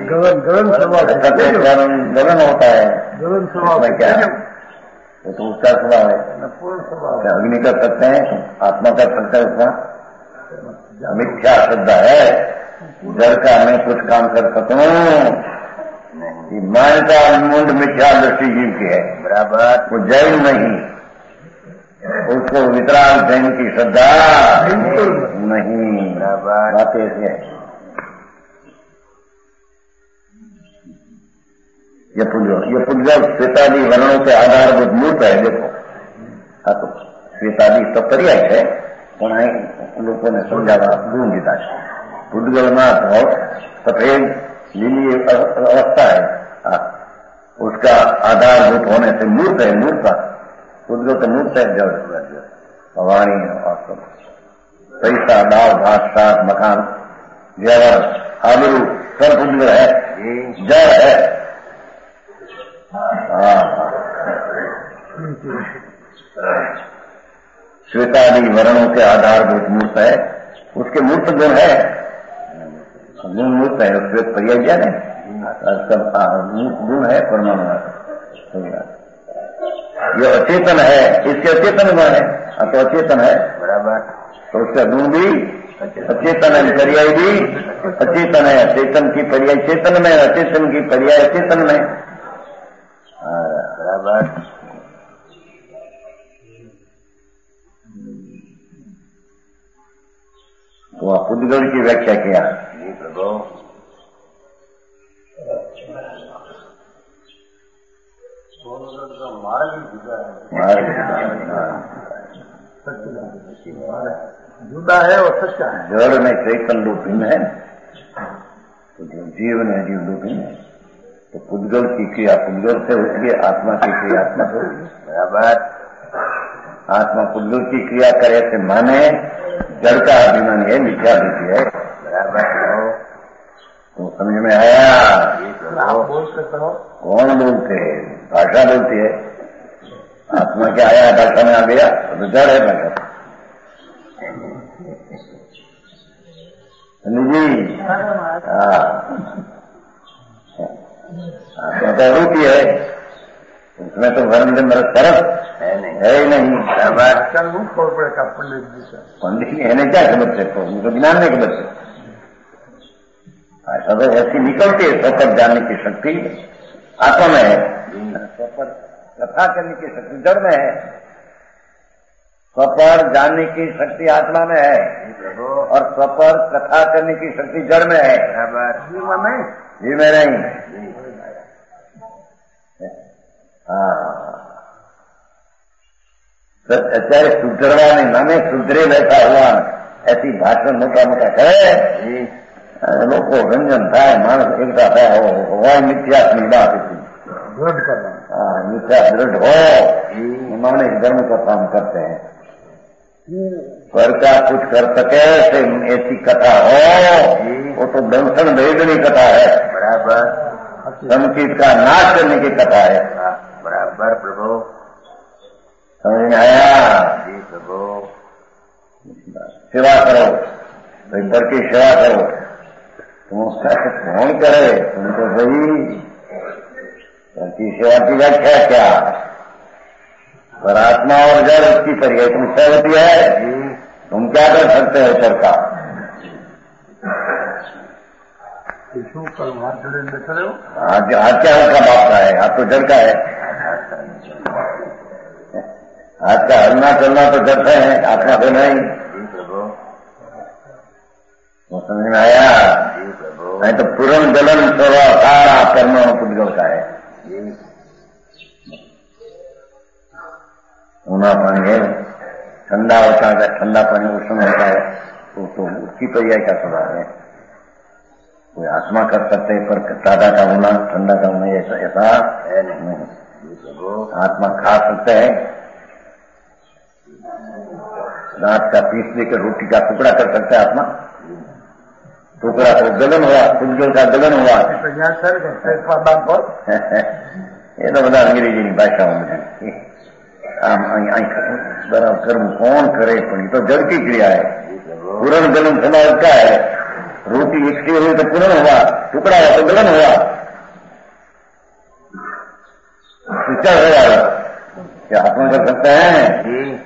गलन होता है। क्या तो उसका स्वभाव है। अग्नि कर सकते हैं, आत्मा कर सकते हैं। उसका मिथ्या श्रद्धा है। जड़ का मैं कुछ काम कर सकूं, मान का मुंड मिथ्या दृष्टि जीव की है। बराबर वो जैन नहीं, उसको वितराग जैन की श्रद्धा नहीं। बात ऐसी है। ये पुद्गल श्वेतादि वर्णों के आधारभूत मूर्त है। देखो हाँ तो श्वेतादि तो पर्याय है પણ લોકોને સમજાવવા ઢૂંઢીતા છે। पुद्गल में बहुत सफेद लीली अवस्था है। उसका आधारभूत होने से मूर्त है, मूर्ता पुद्गल तो मूर्त है, जड़ वाणी और पैसा, दाव, भात, साग, मकान, जेवर, आबरू सब पुद्गल है, जड़ है। श्वेतादि वर्णों के आधारभूत मूर्त है, उसके मूर्त गुण है, गुण मूर्त है, श्वेत पर्याय है, सब गुण है परमाणु। ये अचेतन है, इसके अचेतन गुण है, तो अचेतन है बराबर, तो उसका गुण भी अचेतन है, पर्याय भी अचेतन है, चेतन की पर्याय चेतन में, अचेतन की पर्याय अचेतन में बराबर। तो आप पुद्गल की व्याख्या किया जी प्रभु। जुदा है और सच्चा है। जड़ में चैतन रूप भिन्न है, तो जीव में जीव रूप भिन्न है, तो पुद्गल की क्रिया पुद्गल से होती है, आत्मा की क्रिया आत्मा से होती है बराबर। आत्मा पुद्गल की क्रिया करे से माने जड़ का अभिमान है, मिथ्या बुद्धि है बराबर। तो समझ में आया? आप बोल सकते हो? कौन बोलते है? भाषा बोलती है। आत्मा क्या आया, भाषा में आ गया तो जड़ है भाषा जी। आत्मा तो रूपी है, उसमें तो वर्म सरस है ही नहीं बराबर। पंडित जी है नहीं, क्या समझ सकते हो, उनको ज्ञान नहीं समझ सकते। ऐसा तो ऐसी निकलती है, स्वपर जानने की शक्ति आत्मा में है, स्वपर कथा करने की शक्ति जड़ में है, स्वपर जानने की शक्ति आत्मा में है और स्वपर कथा करने की शक्ति जड़ में है बराबर। जी में नहीं। चाहे सुधरवा नहीं नामे सुधरे बैठा हुआ ऐसी भाषण मोटा मोटा करे લોકો રંજન થાય, માણસ એકતા થાય, હોય મિથ્યાની બાત दृढ़ करना, मिथ्या दृढ़ हो, माने धर्म का काम करते हैं, पर का कुछ कर सके ऐसी कथा हो, वो तो दंशन भेदनी कथा है बराबर, संकीट का नाश करने की कथा है बराबर। प्रभु समझ में आया? जी प्रभु। सेवा करो, घर की सेवा करो, तुम उसका कौन करे, तुम तो सही की सेवा की व्याख्या क्या, पर आत्मा और जड़ उसकी पर्याय तुमसे होती है, तुम क्या कर सकते हो सर का? आज क्या उसका बाप का है, आज तो जड़ का है, आज का हलना चलना तो जड़ से है, आत्मा से नहीं। वो समझ में आया? नहीं तो पूर्ण जलन स्वभाव सारा परमाणु पुद्गल का है। ऊना पानी है, ठंडा होता है, ठंडा पानी उष्ण होता है, तो उसकी पर्याय का स्वभाव है, कोई आत्मा कर सकते हैं, पर दादा का होना ठंडा का होना ऐसा है नहीं। आत्मा खा सकते हैं, रात का पीस लेकर रोटी का टुकड़ा कर सकता है आत्मा, टुकड़ा तो गलन हुआ, पुद्गल का गलन हुआ। ये तो બધા અંગ્રેજીની ભાષામાં બધી આમ અહીં બરાબર કરવું કોણ કરે, પણ એ તો જड़ की क्रिया है। पूर्ण गलन समाज का है, रोटी एकठी हुई तो पूर्ण हुआ, टुकड़ा हुआ तो गलन हुआ, क्या होगा? क्या आत्मा कर सकते हैं?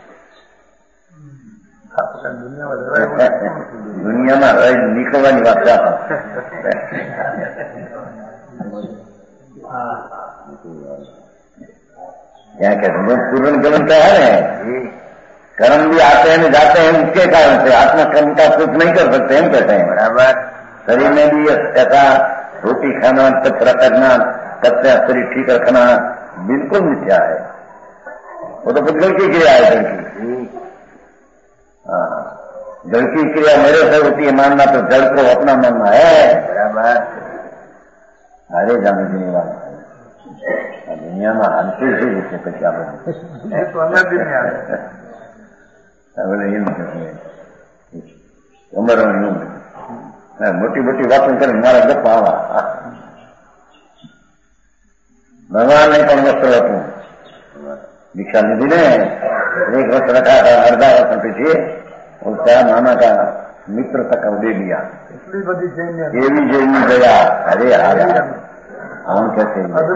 दुनियाમાં નીકળવાની વાત क्या कहते हैं, पूर्ण गलन क्या है, कर्म भी आते हैं जाते हैं उसके कारण से, आत्मा कर्म का कुछ नहीं कर सकते हम कहते हैं बराबर। शरीर में भी ऐसा रोटी खाना, कचरा करना, कच्चा शरीर ठीक रखना बिल्कुल मिथ्या है, वो तो पुद्गल की क्रिया है जड़ की। जड़ की क्रिया मेरे से होती है मानना, तो जड़ को अपना मानना है बराबर। अरे जाने की बात दुनिया में हालते ही जैसे तो क्या बने तो अंदर भी नहीं आए बोले उम्र मोटी मोटी बातों कर मारा गप्पा आवा भगवान ने कौन वस्त्र रखू दीक्षा निधि ने एक वस्त्र रखा था अर्धा वस्त्र पीछे उसका मामा का मित्र तक दे दिया ये भी जैनी गया अरे हम कैसे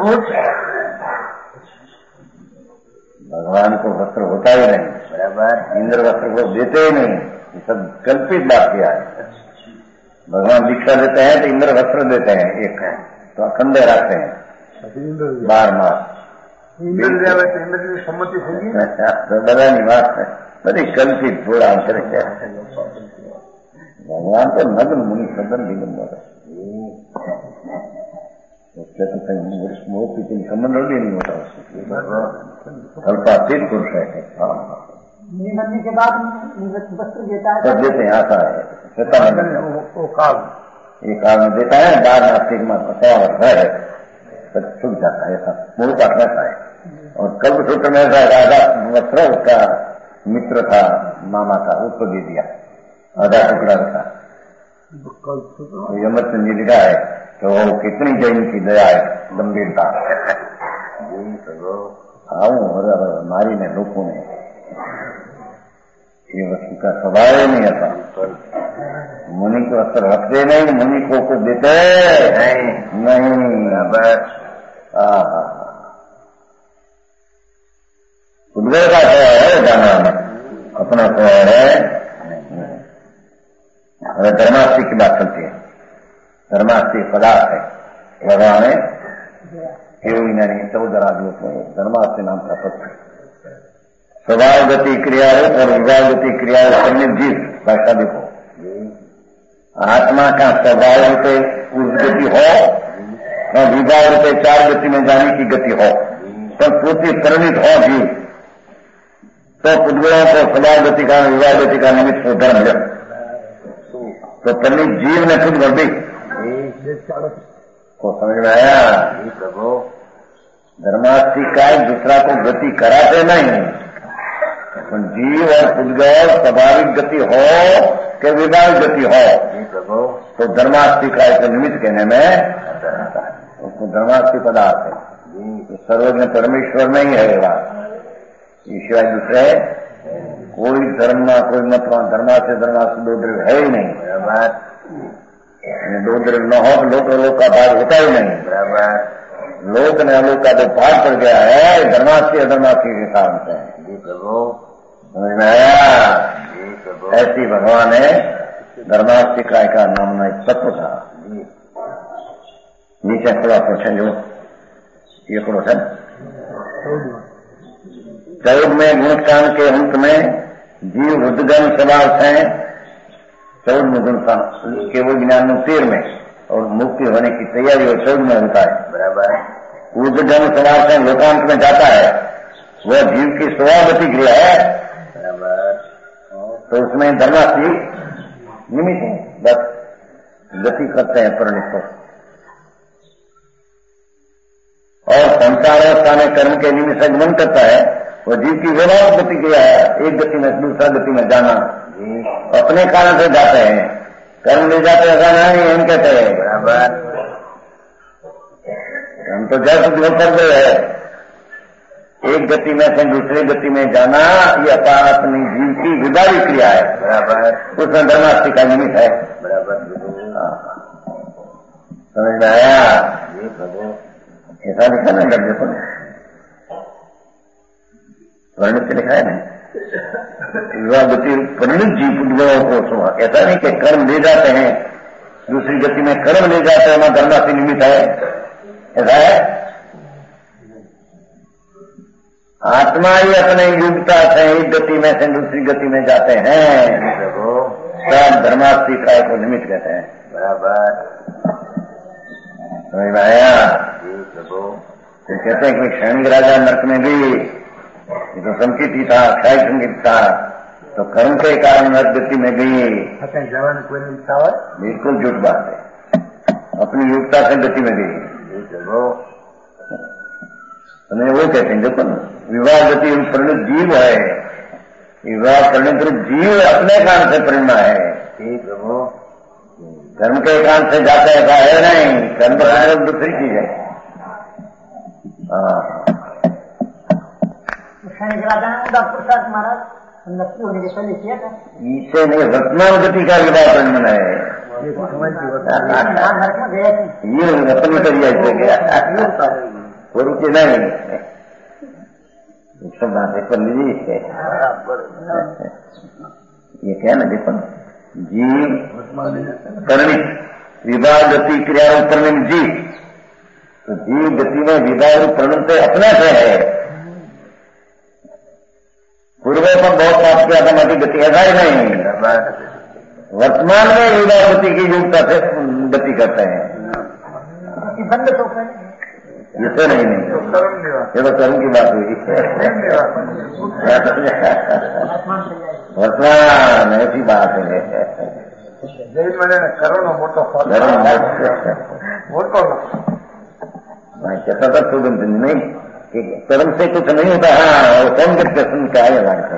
भगवान को वस्त्र होता ही नहीं बराबर इंद्र वस्त्र को देते ही नहीं ये सब कल्पित बात किया है भगवान दीक्षा देते हैं तो इंद्र वस्त्र देते हैं एक है तो अखंड रखते हैं बार मास इंद्र की सम्मति होगी बड़ा निवास है बड़ी कल्पित थोड़ा अंतर क्या है भगवान तो नग्न मुनि सदन दिगंबर उससे तो कहीं मोह की कोई संबंध भी नहीं होता उससे अल्पातीत पुरुष है बनने के बाद वस्त्र देता है सब देते हैं आता है वो काल एक काल में देता है बार नास्तिक में है सब छुट जाता है ऐसा मोह काटना है और कल्प सूत्र में ऐसा राजा वस्त्र उसका मित्र था मामा का उसको दे दिया आधा टुकड़ा रखा यमचंद जी लिखा है तो वो कितनी जैन की दया है गंभीरता आऊं और हमारी ने लोगों ने ये वस्तु का स्वभाव ही नहीं आता मुनि को वस्त्र रखते नहीं मुनि को कुछ देते नहीं उद्गल का स्वभाव है जाना अपना स्वभाव है अगर धर्मास्ती की बात चलती है धर्मास्ती पदार्थ है भगवान है नहीं 14 राजों को धर्मास्ती नाम का पत्र स्वभाव गति क्रिया है और विभाव गति क्रिया है जीव भाषा देखो आत्मा का स्वभाव रूपे उस गति हो और विभाव रूपे 4 गति में जाने की गति हो तो पूर्ति परिणित हो जीव तो पुद्गलों को स्वभाव गति का विवाह गति का निमित्त हो धर्म है तो परिणित जीव ने खुद भर दी को समझ में आया प्रभु धर्मास्थी का दूसरा को गति कराते नहीं तो जीव और पुद्गल स्वाभाविक गति हो कि विभाग गति हो प्रभु तो धर्मास्थी का एक निमित्त कहने में उसको धर्मास्थी पदार्थ है तो सर्वज्ञ परमेश्वर नहीं है ये बात ईश्वर दूसरे कोई धर्म कोई मत धर्मा से दो द्रव्य है ही नहीं बराबर दो द्रव्य न हो तो लोक का भाग होता ही नहीं बराबर लोक ने अलोक का जो भाग पड़ गया है धर्मास्थी अधर्मास्थी के कारण से जी प्रभु समझ में आया ऐसी भगवान है धर्मास्थी काय का नाम तत्व था नीचे थोड़ा प्रश्न जो ये प्रश्न 14 में गुणकांड के अंत में जीव रुद्रगण स्वभाव है 14 में गुण केवल ज्ञान 13 में और मुक्ति होने की तैयारी और 14 में होता है बराबर रुद्रगण स्वभाव से लोकांत में जाता है वह जीव की स्वभावगति क्रिया है बराबर तो उसमें धर्मास्थी निमित्त है बस गति करते हैं परिणित को और संसारावस्था में कर्म के निमित्त से गमन करता है वो जीव की व्यवहार गति क्रिया है एक गति में दूसरा गति में जाना अपने कारण से जाते हैं कर्म ले जाते ऐसा नहीं हम कहते हैं बराबर हम तो जैसे जो कर रहे हैं एक गति में से दूसरी गति में जाना ये अपनी जीव की विभागी क्रिया है बराबर उसमें धर्मास्थी का निमित्त है बराबर समझ में आया ये प्रभु ऐसा लिखा ना दर्जे पर परिणित लिखा है नहीं विवाह गति परिणित जीव पुद्गलों को सुना ऐसा नहीं कि कर्म ले जाते हैं दूसरी गति में कर्म ले जाते हैं वहां धर्मास्थी निमित्त है ऐसा है आत्मा ही अपने युगता से एक गति में से दूसरी गति में जाते हैं सब धर्मास्थी काय को निमित्त कहते हैं बराबर समझ में आया तो कहते हैं कि क्षणिक राजा नरक में भी तो संकित ही था क्षय संकित था तो कर्म के कारण नरक गति में गई बिल्कुल झूठ बात है अपनी युगता से गति में गई तो वो कहते हैं देखो विवाह गति परिणित जीव है, विवाह परिणित जीव अपने कारण से परिणमा है। ठीक प्रभु, कर्म के कारण से जाता ऐसा है नहीं, कर्म परिणत दूसरी चीज है। पुरुषार्थ महाराज नक्की होने के पहले किया था, इससे नहीं वर्तमान गति का विवाह परिणमन है। ये अपनी करिए से गया पूर्व की नहीं सब बातें कर लीजिए। ये क्या ना देखो जीव परिणित विवाह गति क्रिया रूप परिणित जीव, तो जीव गति में विवाह रूप परिणित से अपने से है। पूर्व पर बहुत पाप किया था हमारी गति ऐसा ही नहीं, वर्तमान में विवाह गति की युगता से गति करते हैं। इससे नहीं ये तो कर्म की बात हुई। वर्तमान ऐसी बात है। कैसा था तो नहीं कि कर्म से कुछ नहीं होता। हाँ, संगत प्रश्न क्या है लगता है,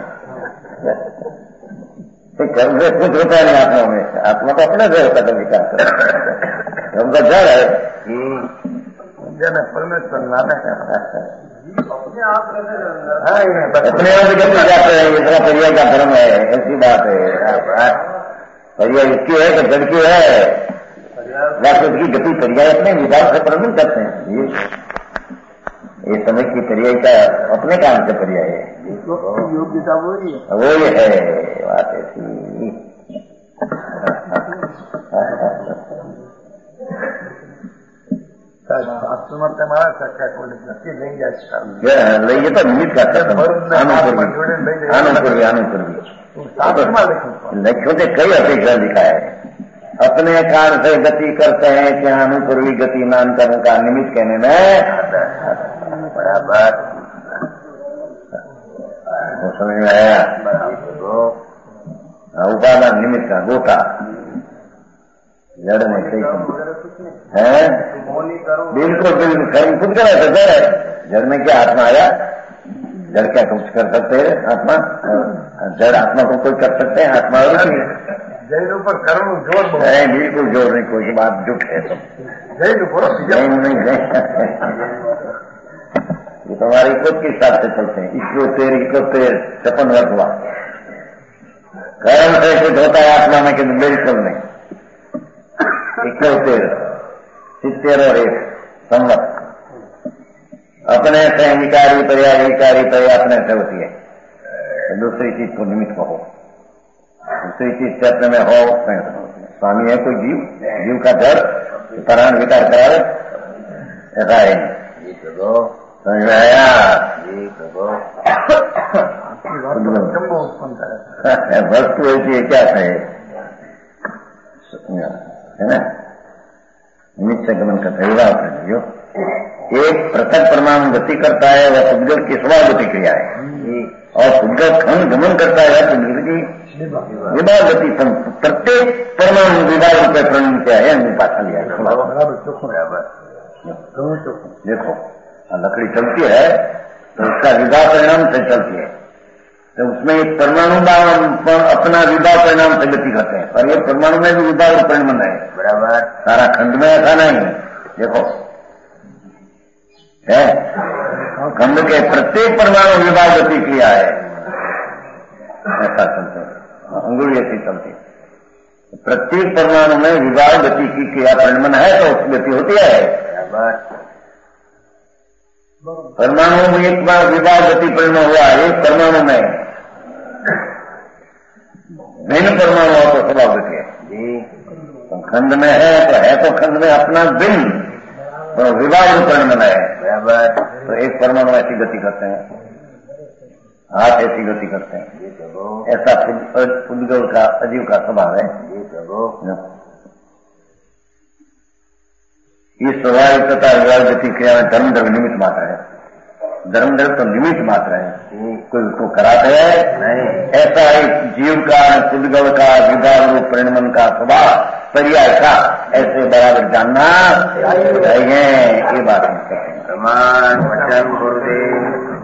कर्म से कुछ होता है नहीं आत्मा में। आत्मा तो अपने से होता है विकास कर्म का जड़ है। परमेश्वर लाना अपने आप गति जाते हैं, इतना पर्याय का धर्म है, ऐसी बात है। पर्याय इसकी है कि जड़ की है, वास्तव की गति पर्याय अपने विभाग से प्रबंध करते हैं। ये समय की पर्याय का अपने काम से पर्याय है, योग्यता वो ही है बात ऐसी। લઈએ તો નિમિત્ત કરતા लक्ष्यों से कई अपेक्षा लिखा है। अपने कारण से गति करते हैं कि अनुपूर्वी गति नाम कर्म का निमित्त कहने में बराबर वो समझ में आया। उपादान निमित्त का गोता जड़ में सही है, बिल्कुल बिल्कुल खुद करा सकते है। जड़ में क्या आत्मा आया, जड़ क्या कुछ कर सकते हैं? आत्मा जड़ आत्मा को कोई कर सकते हैं? आत्मा और जड़ ऊपर कर्म जोर नहीं, बिल्कुल जोर नहीं, कोई बात जुट है सब नहीं। ये तुम्हारी खुद के हिसाब से चलते हैं। इसको तेर 56 वर्ष हुआ कर्म से कुछ होता है आत्मा में कि बिल्कुल नहीं। 71 70 और 1 संवत अपने से विकारी पर्याय अपने से होती है। दूसरी चीज को निमित्त को हो, दूसरी चीज से अपने में हो। स्वामी है कोई जीव का जड़ प्राण विकार करावे, ऐसा है। समझ में आया? वस्तु ऐसी है क्या है ना, निमित्त से गमन करता है। जो एक पृथक परमाणु गति करता है वह पुद्गल की स्वभाव गति क्रिया है, और पुद्गल खंड गमन करता है वह पुद्गल की विभाग गति। प्रत्येक परमाणु विभाग रूप में प्रणयन किया है, पाठा लिया है। देखो लकड़ी चलती है तो उसका विभाग परिणाम से चलती है, तो उसमें एक परमाणु अपना विभाग परिणाम से गति करते हैं, और ये परमाणु में भी विभाग परिणाम है। बराबर सारा खंड में ऐसा नहीं। देखो है खंड के प्रत्येक परमाणु विभाग गति क्रिया है, ऐसा चलते हैं। अंगुली ऐसी चलती है, प्रत्येक परमाणु में विभाग गति की क्रिया परिणमन है तो उसकी गति होती है। परमाणु में एक बार विभाग गति परिणमन हुआ, एक परमाणु में भिन्न परमाणु हो तो स्वभाव गति है। तो खंड में है तो खंड में अपना भिन्न तो विभाग परिणमन है। तो एक परमाणु ऐसी गति करते हैं, हाथ ऐसी गति करते हैं, ऐसा पुद्गल का अजीव का स्वभाव है। ये स्वाभाविक तथा विभाग गति क्रिया में धर्म धर्म निमित्त मात्र है। धर्म धर्म तो निमित्त मात्र है, कोई उसको कराते है नहीं। ऐसा एक जीव का पुद्गल का विभाग रूप परिणमन का स्वभाव पर्याय का ऐसे बराबर जानना चाहिए। ये बात हम कहते हैं। नमस्ते।